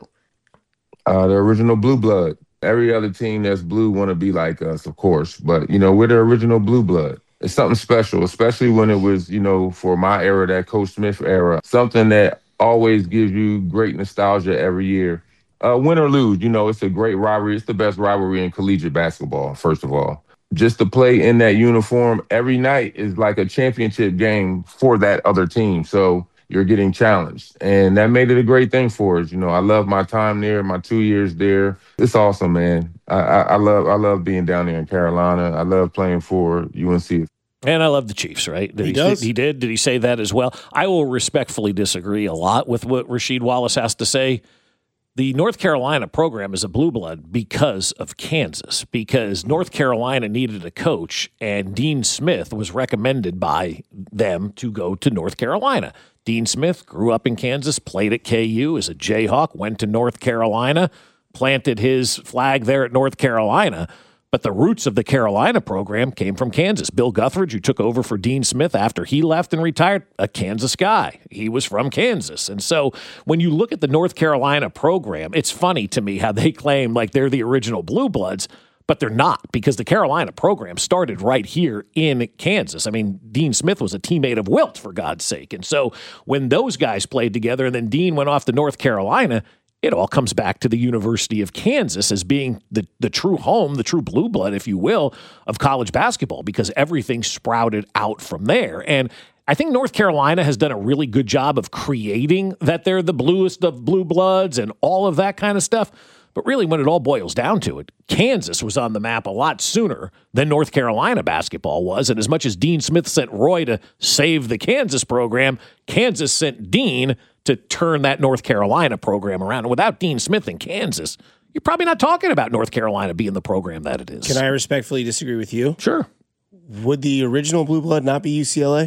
[SPEAKER 9] Uh, the original blue blood. Every other team that's blue want to be like us, of course. But, you know, we're the original blue blood. It's something special, especially when it was, you know, for my era, that Coach Smith era, something that always gives you great nostalgia every year. Uh, win or lose, you know, it's a great rivalry. It's the best rivalry in collegiate basketball, first of all. Just to play in that uniform every night is like a championship game for that other team. So you're getting challenged. And that made it a great thing for us. You know, I love my time there, my two years there. It's awesome, man. I, I, I love I love being down there in Carolina. I love playing for U N C.
[SPEAKER 2] And I love the Chiefs, right? Did
[SPEAKER 1] He does.
[SPEAKER 2] He did. Did he say that as well? I will respectfully disagree a lot with what Rasheed Wallace has to say. The North Carolina program is a blue blood because of Kansas, because North Carolina needed a coach, and Dean Smith was recommended by them to go to North Carolina. Dean Smith grew up in Kansas, played at K U as a Jayhawk, went to North Carolina, planted his flag there at North Carolina. But the roots of the Carolina program came from Kansas. Bill Guthridge, who took over for Dean Smith after he left and retired, a Kansas guy. He was from Kansas. And so when you look at the North Carolina program, it's funny to me how they claim like they're the original Blue Bloods, but they're not, because the Carolina program started right here in Kansas. I mean, Dean Smith was a teammate of Wilt, for God's sake. And so when those guys played together and then Dean went off to North Carolina, it all comes back to the University of Kansas as being the, the true home, the true blue blood, if you will, of college basketball, because everything sprouted out from there. And I think North Carolina has done a really good job of creating that they're the bluest of blue bloods and all of that kind of stuff. But really, when it all boils down to it, Kansas was on the map a lot sooner than North Carolina basketball was. And as much as Dean Smith sent Roy to save the Kansas program, Kansas sent Dean to turn that North Carolina program around. And without Dean Smith in Kansas, you're probably not talking about North Carolina being the program that it is.
[SPEAKER 1] Can I respectfully disagree with you?
[SPEAKER 2] Sure.
[SPEAKER 1] Would the original blue blood not be U C L A?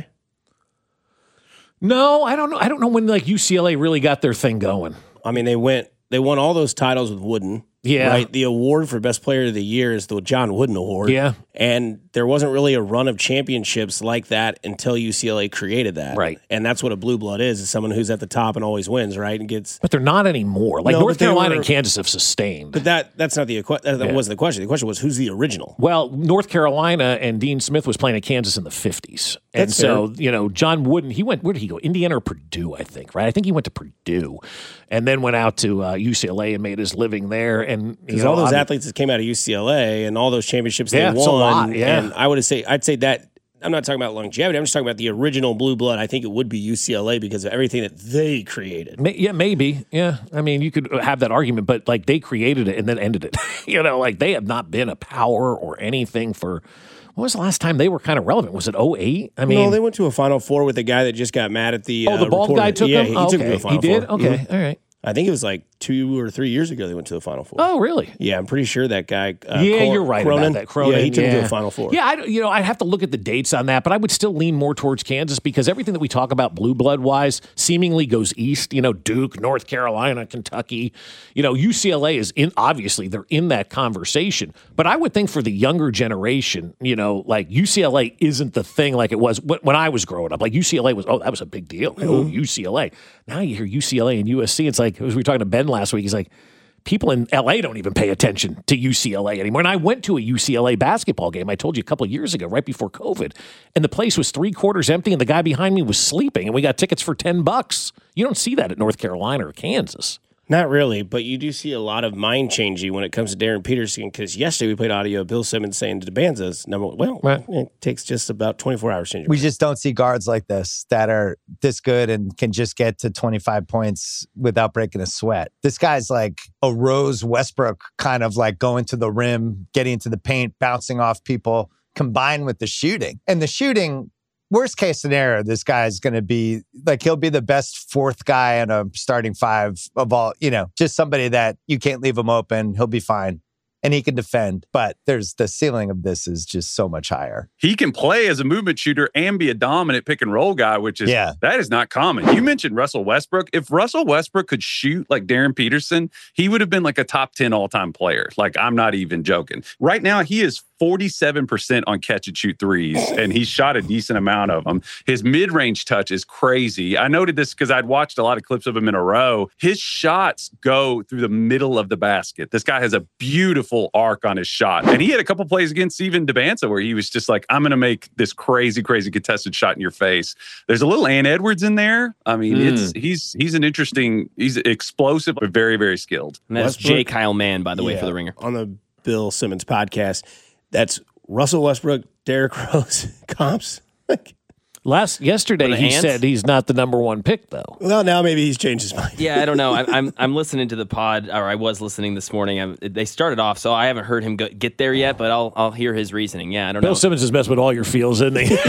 [SPEAKER 2] No, I don't know. I don't know when like U C L A really got their thing going.
[SPEAKER 1] I mean, they went... They won all those titles with Wooden.
[SPEAKER 2] Yeah.
[SPEAKER 1] Right? The award for Best Player of the Year is the John Wooden Award.
[SPEAKER 2] Yeah.
[SPEAKER 1] And there wasn't really a run of championships like that until U C L A created that.
[SPEAKER 2] Right.
[SPEAKER 1] And that's what a blue blood is, is someone who's at the top and always wins, right? And gets.
[SPEAKER 2] But they're not anymore. Like
[SPEAKER 1] No,
[SPEAKER 2] North
[SPEAKER 1] but they
[SPEAKER 2] Carolina
[SPEAKER 1] were-
[SPEAKER 2] and Kansas have sustained.
[SPEAKER 1] But that that's not the equi- that, that
[SPEAKER 2] Yeah.
[SPEAKER 1] wasn't the question. The question was, who's the original?
[SPEAKER 2] Well, North Carolina and Dean Smith was playing at Kansas in the fifties. And
[SPEAKER 1] That's
[SPEAKER 2] so,
[SPEAKER 1] fair.
[SPEAKER 2] you know, John Wooden, he went, where did he go? Indiana or Purdue, I think, right? I think he went to Purdue and then went out to uh, U C L A and made his living there. And
[SPEAKER 1] Because
[SPEAKER 2] you know,
[SPEAKER 1] all those
[SPEAKER 2] I mean,
[SPEAKER 1] athletes that came out of U C L A and all those championships
[SPEAKER 2] Yeah,
[SPEAKER 1] they
[SPEAKER 2] it's a
[SPEAKER 1] won.
[SPEAKER 2] lot, yeah.
[SPEAKER 1] And I would say, I'd say that, I'm not talking about longevity. I'm just talking about the original blue blood. I think it would be U C L A because of everything that they created.
[SPEAKER 2] May- Yeah, maybe. Yeah. I mean, you could have that argument, but like they created it and then ended it. you know, like they have not been a power or anything for, when was the last time they were kind of relevant? Was it oh eight? I mean,
[SPEAKER 1] no, they went to a Final Four with the guy that just got mad at the.
[SPEAKER 2] oh, the
[SPEAKER 1] uh,
[SPEAKER 2] bald
[SPEAKER 1] reporter.
[SPEAKER 2] guy took
[SPEAKER 1] yeah,
[SPEAKER 2] him?
[SPEAKER 1] he
[SPEAKER 2] Oh,
[SPEAKER 1] took
[SPEAKER 2] okay.
[SPEAKER 1] him to the Final
[SPEAKER 2] He did?
[SPEAKER 1] Four.
[SPEAKER 2] Okay.
[SPEAKER 1] Mhm.
[SPEAKER 2] All right.
[SPEAKER 1] I think it was like two or three years ago they went to the Final Four.
[SPEAKER 2] Oh, really?
[SPEAKER 1] Yeah, I'm pretty sure that guy. Uh,
[SPEAKER 2] yeah,
[SPEAKER 1] Cor-
[SPEAKER 2] you're right
[SPEAKER 1] Cronin,
[SPEAKER 2] about that. Cronin,
[SPEAKER 1] yeah, he took
[SPEAKER 2] yeah.
[SPEAKER 1] him to the Final Four.
[SPEAKER 2] Yeah, I, you know, I'd have to look at the dates on that, but I would still lean more towards Kansas because everything that we talk about blue blood wise seemingly goes east. You know, Duke, North Carolina, Kentucky. You know, U C L A is in. Obviously, they're in that conversation. But I would think for the younger generation, you know, like U C L A isn't the thing like it was when I was growing up. Like U C L A was, oh, that was a big deal. Like, oh, U C L A. Now you hear U C L A and U S C. It's like, as we were talking to Ben last week, he's like, people in L A don't even pay attention to U C L A anymore. And I went to a U C L A basketball game, I told you a couple of years ago, right before COVID, and the place was three quarters empty and the guy behind me was sleeping and we got tickets for ten bucks. You don't see that at North Carolina or Kansas.
[SPEAKER 1] Not really, but you do see a lot of mind changing when it comes to Darren Peterson. Because yesterday we played audio of Bill Simmons saying to DeBanza's number one. Well,
[SPEAKER 2] Right.
[SPEAKER 1] it takes just about twenty-four hours to change. your
[SPEAKER 6] We
[SPEAKER 1] mind.
[SPEAKER 6] just don't see guards like this that are this good and can just get to twenty-five points without breaking a sweat. This guy's like a Rose Westbrook, kind of like going to the rim, getting into the paint, bouncing off people, combined with the shooting. And the shooting, worst case scenario, this guy's going to be like, he'll be the best fourth guy in a starting five of all, you know, just somebody that you can't leave him open. He'll be fine. And he can defend, but there's the ceiling of this is just so much higher.
[SPEAKER 10] He can play as a movement shooter and be a dominant pick and roll guy, which is,
[SPEAKER 6] Yeah.
[SPEAKER 10] that is not common. You mentioned Russell Westbrook. If Russell Westbrook could shoot like Darren Peterson, he would have been like a top ten all-time player. Like, I'm not even joking. Right now, he is forty-seven percent on catch and shoot threes, and he's shot a decent amount of them. His mid-range touch is crazy. I noted this because I'd watched a lot of clips of him in a row. His shots go through the middle of the basket. This guy has a beautiful arc on his shot. And he had a couple plays against Steven DeBanza where he was just like, I'm going to make this crazy, crazy contested shot in your face. There's a little Ant Edwards in there. I mean,
[SPEAKER 3] Mm.
[SPEAKER 10] it's he's he's an interesting, he's explosive, but very, very skilled.
[SPEAKER 3] And that's
[SPEAKER 1] Westbrook?
[SPEAKER 3] J. Kyle Mann, by the way,
[SPEAKER 1] Yeah,
[SPEAKER 3] for the Ringer.
[SPEAKER 1] on the Bill Simmons podcast. That's Russell Westbrook, Derrick Rose comps. Like,
[SPEAKER 2] Last yesterday,
[SPEAKER 3] For the
[SPEAKER 2] he
[SPEAKER 3] Ants?
[SPEAKER 2] said he's not the number one pick, though.
[SPEAKER 1] well, now maybe he's changed his mind.
[SPEAKER 3] Yeah, I don't know. I, I'm I'm listening to the pod, or I was listening this morning. I'm, they started off, so I haven't heard him go, get there yet, but I'll I'll hear his reasoning. Yeah, I don't
[SPEAKER 2] Bill
[SPEAKER 3] know.
[SPEAKER 2] Simmons has messed with all your feels, isn't he?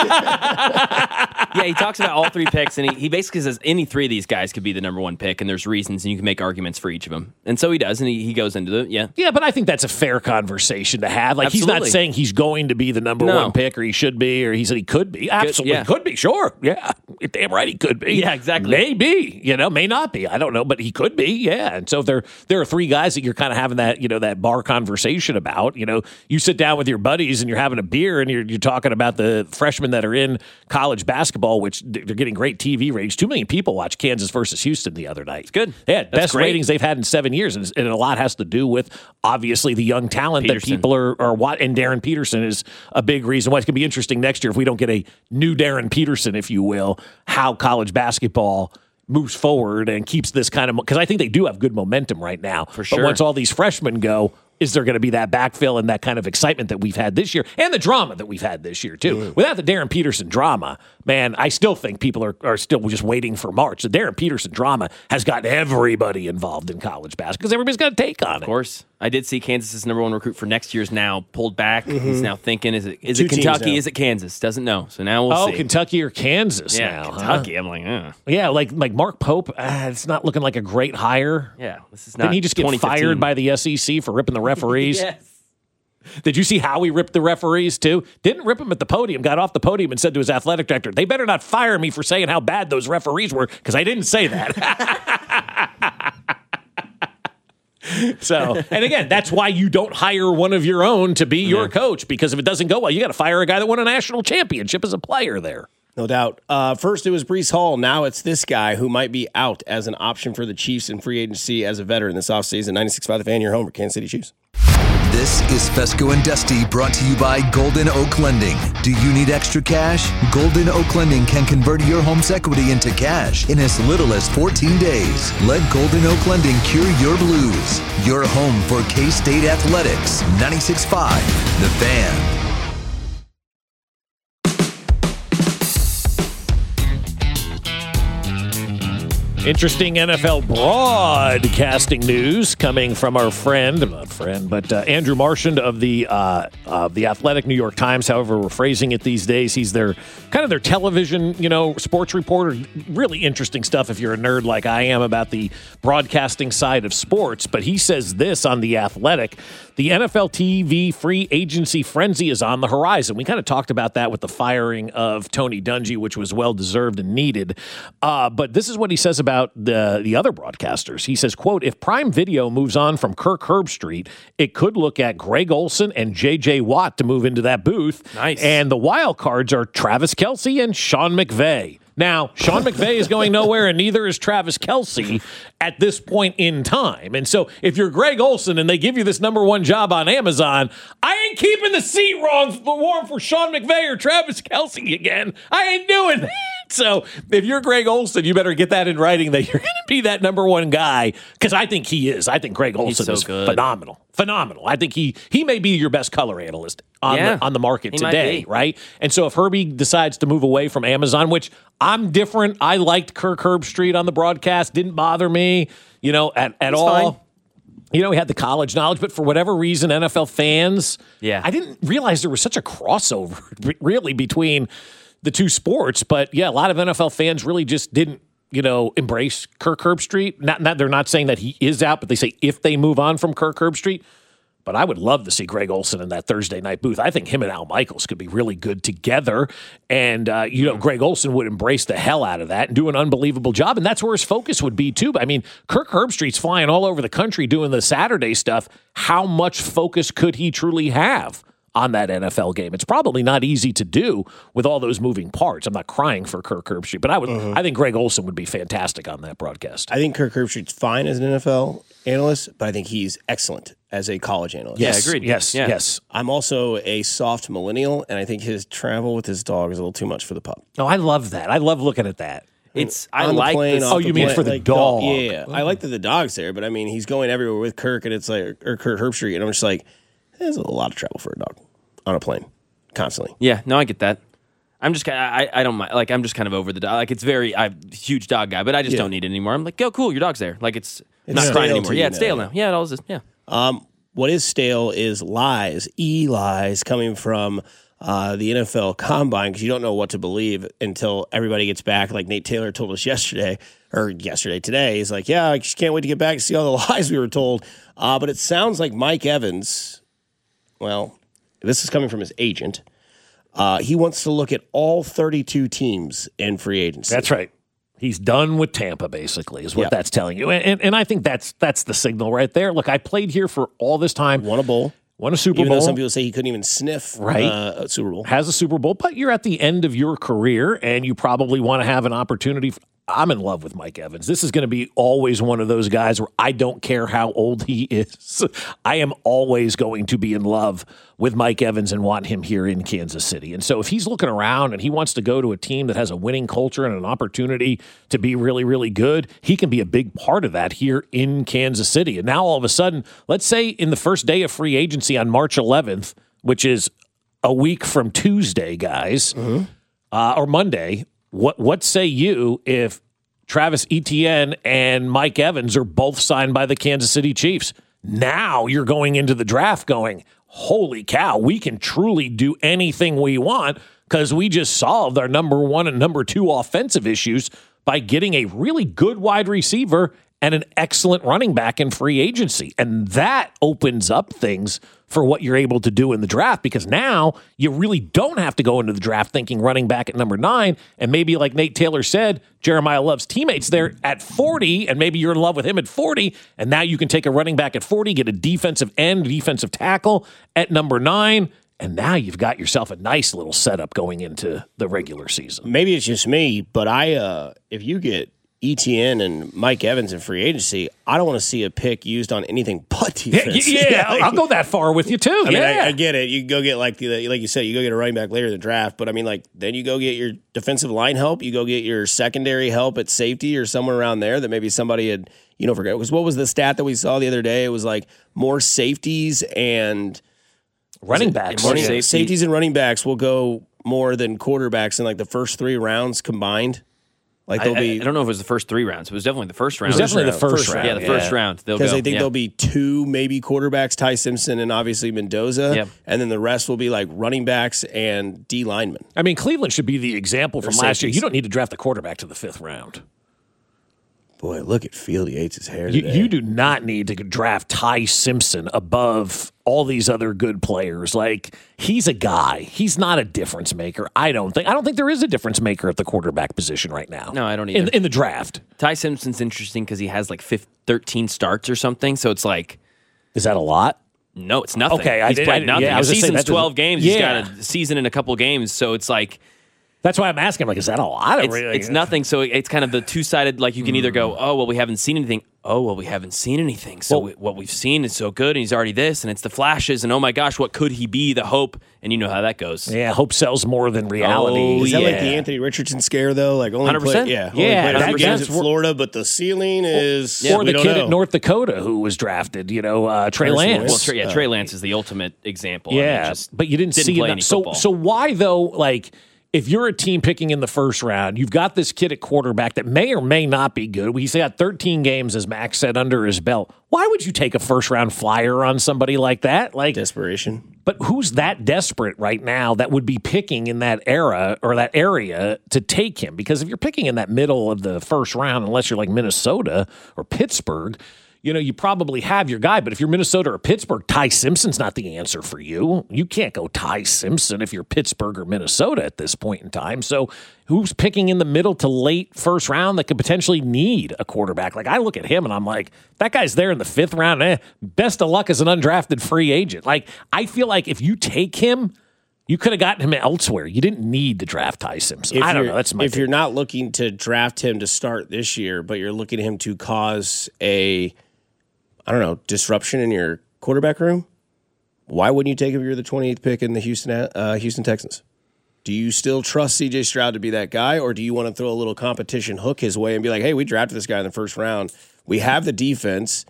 [SPEAKER 3] Yeah, he talks about all three picks, and he, he basically says any three of these guys could be the number one pick, and there's reasons, and you can make arguments for each of them. And so he does, and he, he goes into the, yeah.
[SPEAKER 2] Yeah, but I think that's a fair conversation to have. Like, he's not
[SPEAKER 3] Absolutely.
[SPEAKER 2] saying he's going to be the number
[SPEAKER 3] No.
[SPEAKER 2] one pick, or he should be, or he said he could be. Absolutely,
[SPEAKER 3] yeah.
[SPEAKER 2] could be. Sure, yeah, you're damn right he could be.
[SPEAKER 3] Yeah, exactly.
[SPEAKER 2] Maybe, you know, may not be. I don't know, but he could be. Yeah, and so if there there are three guys that you're kind of having that, you know, that bar conversation about. You know, you sit down with your buddies and you're having a beer and you're you're talking about the freshmen that are in college basketball, which they're getting great T V ratings. Two million people watched Kansas versus Houston the other night. It's
[SPEAKER 3] good.
[SPEAKER 2] Yeah,
[SPEAKER 3] That's
[SPEAKER 2] best
[SPEAKER 3] great.
[SPEAKER 2] ratings they've had in seven years, and, and a lot has to do with obviously the young talent
[SPEAKER 3] Peterson.
[SPEAKER 2] that people are are what. And Darren Peterson is a big reason why it's going to be interesting next year if we don't get a new Darren Peterson, if you will, how college basketball moves forward and keeps this kind of, because I think they do have good momentum right now.
[SPEAKER 3] For sure.
[SPEAKER 2] But once all these freshmen go, is there going to be that backfill and that kind of excitement that we've had this year and the drama that we've had this year, too? Mm. Without the Darren Peterson drama, man, I still think people are, are still just waiting for March. The Darren Peterson drama has gotten everybody involved in college basketball because everybody's got a take on it.
[SPEAKER 3] Of course. I did see Kansas's number one recruit for next year's now pulled back. Mm-hmm. He's now thinking, is it is
[SPEAKER 1] Two
[SPEAKER 3] it Kentucky? Is it Kansas? Doesn't know. So now we'll
[SPEAKER 2] oh,
[SPEAKER 3] see.
[SPEAKER 2] Oh, Kentucky or Kansas
[SPEAKER 3] yeah,
[SPEAKER 2] now.
[SPEAKER 3] Kentucky.
[SPEAKER 2] Huh?
[SPEAKER 3] I'm like, uh.
[SPEAKER 2] Yeah, like like Mark Pope, uh, it's not looking like a great hire.
[SPEAKER 3] Yeah, this is not.
[SPEAKER 2] Didn't he just get fired by the S E C for ripping the referees?
[SPEAKER 3] Yes.
[SPEAKER 2] Did you see how he ripped the referees, too? Didn't rip him at the podium, got off the podium and said to his athletic director, they better not fire me for saying how bad those referees were, because I didn't say that. So, and again, that's why you don't hire one of your own to be your yeah. coach, because if it doesn't go well, you got to fire a guy that won a national championship as a player there.
[SPEAKER 1] No doubt. Uh, first, it was Breece Hall. Now it's this guy who might be out as an option for the Chiefs in free agency as a veteran this offseason. ninety-six point five The Fan, your home for Kansas City Chiefs.
[SPEAKER 4] This is Fesco and Dusty, brought to you by Golden Oak Lending. Do you need extra cash? Golden Oak Lending can convert your home's equity into cash in as little as fourteen days. Let Golden Oak Lending cure your blues. Your home for K-State Athletics. ninety-six point five The Fan.
[SPEAKER 2] Interesting N F L broadcasting news coming from our friend, not friend, but uh, Andrew Marchand of the uh, uh, the Athletic New York Times. However, we're phrasing it these days. He's their kind of their television, you know, sports reporter. Really interesting stuff if you're a nerd like I am about the broadcasting side of sports. But he says this on the Athletic: the N F L T V free agency frenzy is on the horizon. We kind of talked about that with the firing of Tony Dungy, which was well deserved and needed. Uh, but this is what he says about the the other broadcasters. He says, quote, if Prime Video moves on from Kirk Herbstreit, it could look at Greg Olsen and J J Watt to move into that booth.
[SPEAKER 3] Nice.
[SPEAKER 2] And the wild cards are Travis Kelce and Sean McVay. Now, Sean McVay is going nowhere, and neither is Travis Kelce at this point in time. And so if you're Greg Olsen and they give you this number one job on Amazon, I ain't keeping the seat wrong warm for Sean McVay or Travis Kelce again. I ain't doing that. So if you're Greg Olsen, you better get that in writing that you're going to be that number one guy, because I think he is. I think Greg Olsen
[SPEAKER 3] so
[SPEAKER 2] is
[SPEAKER 3] good.
[SPEAKER 2] phenomenal. Phenomenal. I think he he may be your best color analyst on,
[SPEAKER 3] yeah,
[SPEAKER 2] the, on the market
[SPEAKER 3] he might
[SPEAKER 2] today,
[SPEAKER 3] be.
[SPEAKER 2] right? And so if Herbie decides to move away from Amazon, which I'm different. I liked Kirk Herbstreit on the broadcast. Didn't bother me, you know, at, at
[SPEAKER 3] He's
[SPEAKER 2] all.
[SPEAKER 3] fine.
[SPEAKER 2] You know, he had the college knowledge, but for whatever reason, N F L fans,
[SPEAKER 3] yeah.
[SPEAKER 2] I didn't realize there was such a crossover really between the two sports. But yeah, a lot of N F L fans really just didn't, you know, embrace Kirk Herbstreit. Not, not, they're not saying that he is out, but they say if they move on from Kirk Herbstreit. But I would love to see Greg Olsen in that Thursday night booth. I think him and Al Michaels could be really good together. And, uh, you know, Greg Olsen would embrace the hell out of that and do an unbelievable job. And that's where his focus would be, too. I mean, Kirk Herbstreit's flying all over the country doing the Saturday stuff. How much focus could he truly have on that N F L game? It's probably not easy to do with all those moving parts. I'm not crying for Kirk Herbstreit, but I would. Mm-hmm. I think Greg Olsen would be fantastic on that broadcast.
[SPEAKER 1] I think Kirk Herbstreit's fine as an N F L analyst, but I think he's excellent as a college analyst.
[SPEAKER 2] Yes,
[SPEAKER 3] yeah, agreed.
[SPEAKER 2] Yes,
[SPEAKER 3] yeah.
[SPEAKER 2] yes.
[SPEAKER 1] I'm also a soft millennial, and I think his travel with his dog is a little too much for the pup.
[SPEAKER 2] Oh, I love that. I love looking at that.
[SPEAKER 3] It's I
[SPEAKER 1] On the
[SPEAKER 3] like
[SPEAKER 1] plane,
[SPEAKER 3] this.
[SPEAKER 1] off
[SPEAKER 2] Oh,
[SPEAKER 1] the
[SPEAKER 2] you mean
[SPEAKER 1] plane,
[SPEAKER 2] for the
[SPEAKER 1] like,
[SPEAKER 2] dog?
[SPEAKER 1] Yeah, yeah. I like that the dog's there, but I mean, he's going everywhere with Kirk, and it's like, or Kirk Herbstreit, and I'm just like, there's a lot of travel for a dog on a plane, constantly.
[SPEAKER 3] Yeah, no, I get that. I'm just kind I I don't mind. Like I'm just kind of over the dog. Like it's very I'm a huge dog guy, but I just
[SPEAKER 1] Yeah.
[SPEAKER 3] don't need it anymore. I'm like, oh, cool, your dog's there. Like it's,
[SPEAKER 1] It's
[SPEAKER 3] not
[SPEAKER 1] stale
[SPEAKER 3] crying
[SPEAKER 1] to
[SPEAKER 3] anymore.
[SPEAKER 1] you
[SPEAKER 3] Yeah, it's stale
[SPEAKER 1] now.
[SPEAKER 3] now. Yeah, it all is. Yeah.
[SPEAKER 1] Um, what is stale is lies, e-lies coming from uh, the N F L Combine, because you don't know what to believe until everybody gets back. Like Nate Taylor told us yesterday, or yesterday, today. He's like, yeah, I just can't wait to get back and see all the lies we were told. Uh, but it sounds like Mike Evans, well, this is coming from his agent. Uh, he wants to look at all thirty-two teams in free agency.
[SPEAKER 2] That's right. He's done with Tampa, basically, is what
[SPEAKER 1] Yep.
[SPEAKER 2] that's telling you. And, and and I think that's that's the signal right there. Look, I played here for all this time.
[SPEAKER 1] Won a bowl.
[SPEAKER 2] Won a Super
[SPEAKER 1] Even
[SPEAKER 2] Bowl.
[SPEAKER 1] though some people say he couldn't even sniff
[SPEAKER 2] Right.
[SPEAKER 1] uh, a Super Bowl.
[SPEAKER 2] Has a Super Bowl, but you're at the end of your career, and you probably want to have an opportunity. I'm in love with Mike Evans. This is going to be always one of those guys where I don't care how old he is. I am always going to be in love with Mike Evans and want him here in Kansas City. And so if he's looking around and he wants to go to a team that has a winning culture and an opportunity to be really, really good, he can be a big part of that here in Kansas City. And now all of a sudden, let's say in the first day of free agency on March eleventh, which is a week from Tuesday, guys, mm-hmm. uh, or Monday, What what say you if Travis Etienne and Mike Evans are both signed by the Kansas City Chiefs? Now you're going into the draft going, holy cow, we can truly do anything we want because we just solved our number one and number two offensive issues by getting a really good wide receiver and an excellent running back in free agency. And that opens up things for what you're able to do in the draft, because now you really don't have to go into the draft thinking running back at number nine. And maybe, like Nate Taylor said, Jeremiah Love's teammates there at forty, and maybe you're in love with him at forty. And now you can take a running back at forty, get a defensive end, defensive tackle at number nine. And now you've got yourself a nice little setup going into the regular season.
[SPEAKER 1] Maybe it's just me, but I, uh, if you get Etienne and Mike Evans in free agency, I don't want to see a pick used on anything but defense.
[SPEAKER 2] Yeah, yeah, I'll go that far with you too.
[SPEAKER 1] I
[SPEAKER 2] yeah.
[SPEAKER 1] mean, I, I get it. You can go get like the like you said, you go get a running back later in the draft, but I mean, like then you go get your defensive line help. You go get your secondary help at safety or somewhere around there that maybe somebody had you know forget. Because what was the stat that we saw the other day? It was like more safeties and
[SPEAKER 2] running backs.
[SPEAKER 1] More safety. Safeties and running backs will go more than quarterbacks in like the first three rounds combined. Like they'll
[SPEAKER 3] I,
[SPEAKER 1] be.
[SPEAKER 3] I don't know if it was the first three rounds. It was definitely the first round.
[SPEAKER 2] It was definitely the first,
[SPEAKER 3] first
[SPEAKER 2] round.
[SPEAKER 3] round. Yeah, the
[SPEAKER 2] yeah.
[SPEAKER 3] first round.
[SPEAKER 1] Because they think
[SPEAKER 3] yeah.
[SPEAKER 1] there'll be two maybe quarterbacks, Ty Simpson and obviously Mendoza,
[SPEAKER 3] Yep.
[SPEAKER 1] and then the rest will be like running backs and D linemen.
[SPEAKER 2] I mean, Cleveland should be the example from
[SPEAKER 1] Or
[SPEAKER 2] last year.
[SPEAKER 1] safeties.
[SPEAKER 2] You don't need to draft a quarterback to the fifth round.
[SPEAKER 1] Boy, look at Field Yates' hair
[SPEAKER 2] You,
[SPEAKER 1] today.
[SPEAKER 2] you do not need to draft Ty Simpson above all these other good players. Like, he's a guy. He's not a difference maker. I don't think. I don't think there is a difference maker at the quarterback position right now.
[SPEAKER 3] No, I don't
[SPEAKER 2] in,
[SPEAKER 3] either.
[SPEAKER 2] in the draft.
[SPEAKER 3] Ty Simpson's interesting because he has like fifteen, thirteen starts or something. So it's like,
[SPEAKER 2] is that a lot?
[SPEAKER 3] No, it's nothing.
[SPEAKER 2] Okay, I
[SPEAKER 3] he's
[SPEAKER 2] did-
[SPEAKER 3] played
[SPEAKER 2] I-
[SPEAKER 3] nothing.
[SPEAKER 2] yeah, I
[SPEAKER 3] A
[SPEAKER 2] was gonna say,
[SPEAKER 3] season's
[SPEAKER 2] that doesn't-
[SPEAKER 3] twelve games.
[SPEAKER 2] Yeah.
[SPEAKER 3] He's got a season in a couple games. So it's like.
[SPEAKER 2] That's why I'm asking. Like, is that a lot? I don't
[SPEAKER 3] It's,
[SPEAKER 2] really,
[SPEAKER 3] it's nothing. So it's kind of the two sided. Like you can either go, oh well, we haven't seen anything. Oh well, we haven't seen anything. So
[SPEAKER 2] Well-
[SPEAKER 3] we, what we've seen is so good, and he's already this, and it's the flashes, and oh my gosh, what could he be? The hope, and you know how that goes.
[SPEAKER 2] Yeah, hope sells more than reality.
[SPEAKER 3] Oh,
[SPEAKER 1] Is that like
[SPEAKER 3] yeah.
[SPEAKER 1] the Anthony Richardson scare though? Like only
[SPEAKER 3] one hundred percent?
[SPEAKER 1] Play, yeah,
[SPEAKER 2] Yeah,
[SPEAKER 1] only played a
[SPEAKER 2] that-
[SPEAKER 1] few games
[SPEAKER 2] that's
[SPEAKER 1] at
[SPEAKER 2] where-
[SPEAKER 1] Florida, but the ceiling is
[SPEAKER 2] Or
[SPEAKER 1] we
[SPEAKER 2] the
[SPEAKER 1] don't
[SPEAKER 2] kid
[SPEAKER 1] know.
[SPEAKER 2] at North Dakota who was drafted, you know, uh, Trey
[SPEAKER 1] Carson
[SPEAKER 2] Lance.
[SPEAKER 1] Wentz.
[SPEAKER 3] Well, Trey, yeah, Trey Lance is the ultimate example. I mean,
[SPEAKER 2] Yeah,
[SPEAKER 3] just
[SPEAKER 2] but you didn't,
[SPEAKER 3] didn't
[SPEAKER 2] see
[SPEAKER 3] play
[SPEAKER 2] enough.
[SPEAKER 3] any
[SPEAKER 2] So,
[SPEAKER 3] football.
[SPEAKER 2] so why though? Like, if you're a team picking in the first round, you've got this kid at quarterback that may or may not be good. He's got thirteen games, as Max said, under his belt. Why would you take a first round flyer on somebody like that? Like
[SPEAKER 1] desperation.
[SPEAKER 2] But who's that desperate right now that would be picking in that era or that area to take him? Because if you're picking in that middle of the first round, unless you're like Minnesota or Pittsburgh, you know, you probably have your guy. But if you're Minnesota or Pittsburgh, Ty Simpson's not the answer for you. You can't go Ty Simpson if you're Pittsburgh or Minnesota at this point in time. So who's picking in the middle to late first round that could potentially need a quarterback? Like, I look at him and I'm like, that guy's there in the fifth round. Eh, best of luck as an undrafted free agent. Like, I feel like if you take him, you could have gotten him elsewhere. You didn't need to draft Ty Simpson.
[SPEAKER 1] If
[SPEAKER 2] I don't
[SPEAKER 1] you're-
[SPEAKER 2] know. That's my
[SPEAKER 1] if
[SPEAKER 2] thing.
[SPEAKER 1] you're not looking to draft him to start this year, but you're looking at him to cause a, I don't know, disruption in your quarterback room. Why wouldn't you take him if you're the twenty-eighth pick in the Houston uh, Houston Texans? Do you still trust C J Stroud to be that guy, or do you want to throw a little competition hook his way and be like, hey, we drafted this guy in the first round. We have the defense.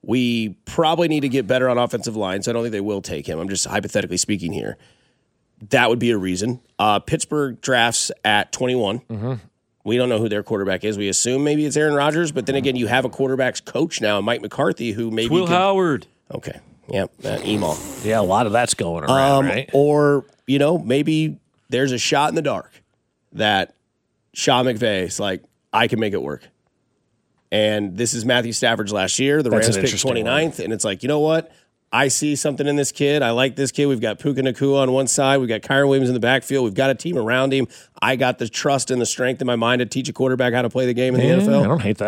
[SPEAKER 1] We probably need to get better on offensive line, so I don't think they will take him. I'm just hypothetically speaking here. That would be a reason. Uh, Pittsburgh drafts at twenty-one.
[SPEAKER 2] Mm-hmm.
[SPEAKER 1] We don't know who their quarterback is. We assume maybe it's Aaron Rodgers, but then again, you have a quarterback's coach now, Mike McCarthy, who maybe
[SPEAKER 3] Will
[SPEAKER 1] could-
[SPEAKER 3] Howard.
[SPEAKER 1] Okay. Yep. Uh, Emo.
[SPEAKER 2] Yeah, a lot of that's going around,
[SPEAKER 1] Um,
[SPEAKER 2] right?
[SPEAKER 1] Or, you know, maybe there's a shot in the dark that Sean McVay is like, I can make it work. And this is Matthew Stafford's last year. The
[SPEAKER 2] That's
[SPEAKER 1] Rams
[SPEAKER 2] an
[SPEAKER 1] picked
[SPEAKER 2] interesting
[SPEAKER 1] twenty-ninth. And it's like, you know what? I see something in this kid. I like this kid. We've got Puka Nacua on one side. We've got Kyron Williams in the backfield. We've got a team around him. I got the trust and the strength in my mind to teach a quarterback how to play the game in the
[SPEAKER 2] Yeah,
[SPEAKER 1] N F L.
[SPEAKER 2] I don't hate that.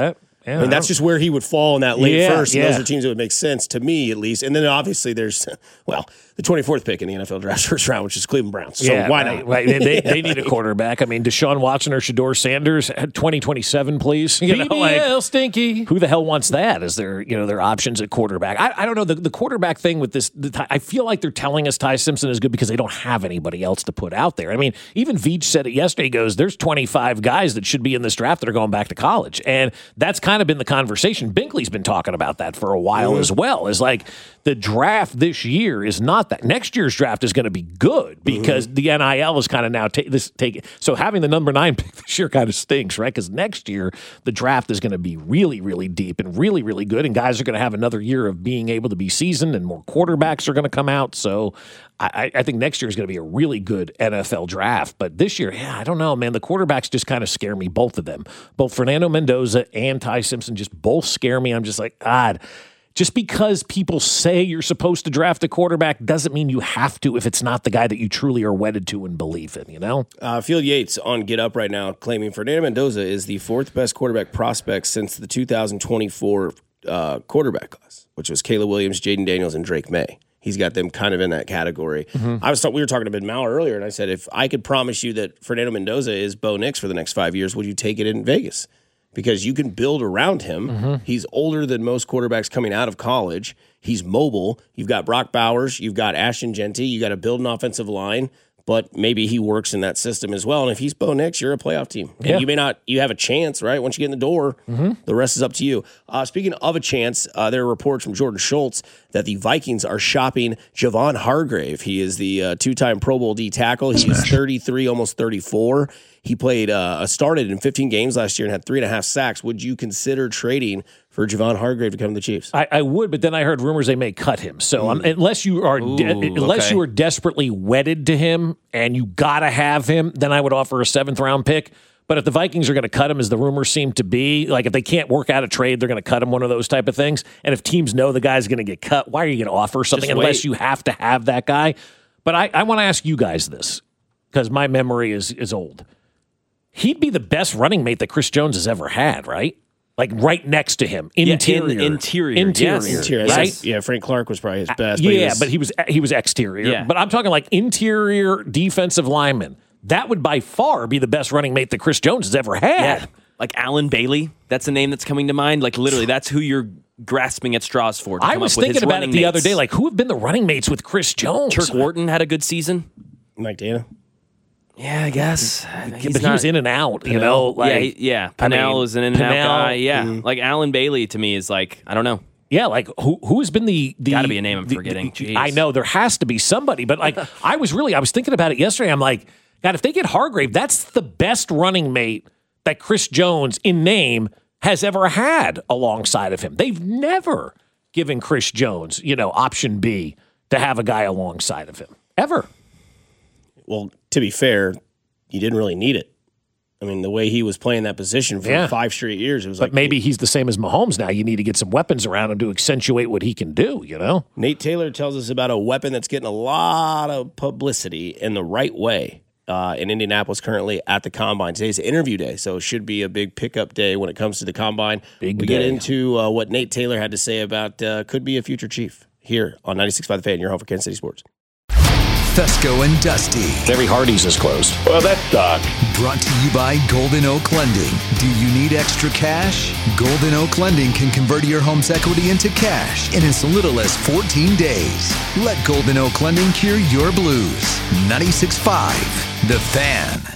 [SPEAKER 1] I mean, that's just where he would fall in that late
[SPEAKER 2] Yeah,
[SPEAKER 1] first. And
[SPEAKER 2] yeah.
[SPEAKER 1] those are teams that would make sense to me, at least. And then obviously there's, well, the twenty-fourth pick in the N F L draft first round, which is Cleveland Browns. So
[SPEAKER 2] yeah,
[SPEAKER 1] why
[SPEAKER 2] right,
[SPEAKER 1] not?
[SPEAKER 2] Right. They, they, they need a quarterback. I mean, Deshaun Watson or Shador Sanders, twenty twenty-seven, please. You know,
[SPEAKER 3] B B L
[SPEAKER 2] like,
[SPEAKER 3] stinky.
[SPEAKER 2] who the hell wants that as their, you know, their options at quarterback? I, I don't know. The, the quarterback thing with this, the, I feel like they're telling us Ty Simpson is good because they don't have anybody else to put out there. I mean, even Veach said it yesterday. He goes, there's twenty-five guys that should be in this draft that are going back to college. And that's kind of been the conversation. Binkley's been talking about that for a while mm-hmm. as well. Is like the draft this year is not that. Next year's draft is going to be good because mm-hmm. the N I L is kind of now take this take. So having the number nine pick this year kind of stinks, right? Because next year the draft is going to be really, really deep and really, really good, and guys are going to have another year of being able to be seasoned, and more quarterbacks are going to come out. So I, I think next year is going to be a really good N F L draft. But this year, yeah, I don't know, man. The quarterbacks just kind of scare me, both of them. Both Fernando Mendoza and Ty Simpson just both scare me. I'm just like, God, just because people say you're supposed to draft a quarterback doesn't mean you have to if it's not the guy that you truly are wedded to and believe in, you know?
[SPEAKER 1] Uh, Field Yates on Get Up right now claiming Fernando Mendoza is the fourth best quarterback prospect since the two thousand twenty-four uh, quarterback class, which was Caleb Williams, Jaden Daniels, and Drake May. He's got them kind of in that category. Mm-hmm. I was we were talking to Ben Maurer earlier, and I said, if I could promise you that Fernando Mendoza is Bo Nix for the next five years, would you take it in Vegas? Because you can build around him. Mm-hmm. He's older than most quarterbacks coming out of college. He's mobile. You've got Brock Bowers. You've got Ashton Genty. You got to build an offensive line, but maybe he works in that system as well. And if he's Bo Nix, you're a playoff team. And
[SPEAKER 2] yeah.
[SPEAKER 1] you may not, you have a chance, right? Once you get in the door, mm-hmm. the rest is up to you. Uh, speaking of a chance, uh, there are reports from Jordan Schultz that the Vikings are shopping Javon Hargrave. He is the uh, two-time Pro Bowl D tackle. He is thirty-three, almost thirty-four. He played, uh, started in fifteen games last year and had three and a half sacks. Would you consider trading for Javon Hargrave to come to the Chiefs?
[SPEAKER 2] I, I would, but then I heard rumors they may cut him. So mm. um, unless you are de- Ooh, unless okay. you are desperately wedded to him and you gotta have him, then I would offer a seventh round pick. But if the Vikings are going to cut him, as the rumors seem to be, like if they can't work out a trade, they're going to cut him, one of those type of things. And if teams know the guy's going to get cut, why are you going to offer something unless you have to have that guy? But I, I want to ask you guys this because my memory is is old. He'd be the best running mate that Chris Jones has ever had, right? Like right next to him, interior,
[SPEAKER 3] yeah, in, interior,
[SPEAKER 2] interior,
[SPEAKER 3] yes.
[SPEAKER 1] interior,
[SPEAKER 2] right?
[SPEAKER 1] Yeah, Frank Clark was probably his best.
[SPEAKER 2] Uh,
[SPEAKER 1] But
[SPEAKER 2] yeah,
[SPEAKER 1] he was,
[SPEAKER 2] but he was he was exterior.
[SPEAKER 3] Yeah.
[SPEAKER 2] But I'm talking like interior defensive lineman. That would by far be the best running mate that Chris Jones has ever had.
[SPEAKER 3] Yeah. Like Alan Bailey, that's a name that's coming to mind. Like literally, that's who you're grasping at straws for. To
[SPEAKER 2] I
[SPEAKER 3] come
[SPEAKER 2] was
[SPEAKER 3] up with
[SPEAKER 2] thinking
[SPEAKER 3] his
[SPEAKER 2] about it the
[SPEAKER 3] mates.
[SPEAKER 2] other day. Like, who have been the running mates with Chris Jones?
[SPEAKER 3] Turk Wharton had a good season.
[SPEAKER 1] Mike Dana.
[SPEAKER 3] Yeah, I guess.
[SPEAKER 2] He's
[SPEAKER 3] He's
[SPEAKER 2] but
[SPEAKER 3] not,
[SPEAKER 2] he was in and out, you know. Like,
[SPEAKER 3] yeah, he, yeah. Pennell
[SPEAKER 2] I mean,
[SPEAKER 3] is an in and
[SPEAKER 2] Pennell,
[SPEAKER 3] out guy. Yeah,
[SPEAKER 2] mm.
[SPEAKER 3] like Alan Bailey to me is like I don't know.
[SPEAKER 2] Yeah, like who who has been the the
[SPEAKER 3] Gotta be a name I'm
[SPEAKER 2] the-
[SPEAKER 3] forgetting.
[SPEAKER 2] the-
[SPEAKER 3] Jeez.
[SPEAKER 2] I know there has to be somebody, but like I was really I was thinking about it yesterday. I'm like, God, if they get Hargrave, that's the best running mate that Chris Jones in name has ever had alongside of him. They've never given Chris Jones, you know, option B to have a guy alongside of him ever.
[SPEAKER 1] Well, to be fair, you didn't really need it. I mean, the way he was playing that position for
[SPEAKER 2] Yeah.
[SPEAKER 1] five straight years, it was
[SPEAKER 2] But
[SPEAKER 1] like
[SPEAKER 2] maybe he's the same as Mahomes now. You need to get some weapons around him to accentuate what he can do, you know?
[SPEAKER 1] Nate Taylor tells us about a weapon that's getting a lot of publicity in the right way uh, in Indianapolis currently at the Combine. Today's interview day, so it should be a big pickup day when it comes to the Combine.
[SPEAKER 2] Big
[SPEAKER 1] we
[SPEAKER 2] day.
[SPEAKER 1] get into uh, what Nate Taylor had to say about uh, could be a future Chief here on ninety-six point five The Fan, your home for Kansas City sports.
[SPEAKER 4] Fesco and Dusty.
[SPEAKER 2] Terry Hardy's is closed.
[SPEAKER 11] Well, that sucks.
[SPEAKER 4] Brought to you by Golden Oak Lending. Do you need extra cash? Golden Oak Lending can convert your home's equity into cash in as little as fourteen days. Let Golden Oak Lending cure your blues. ninety-six point five The Fan.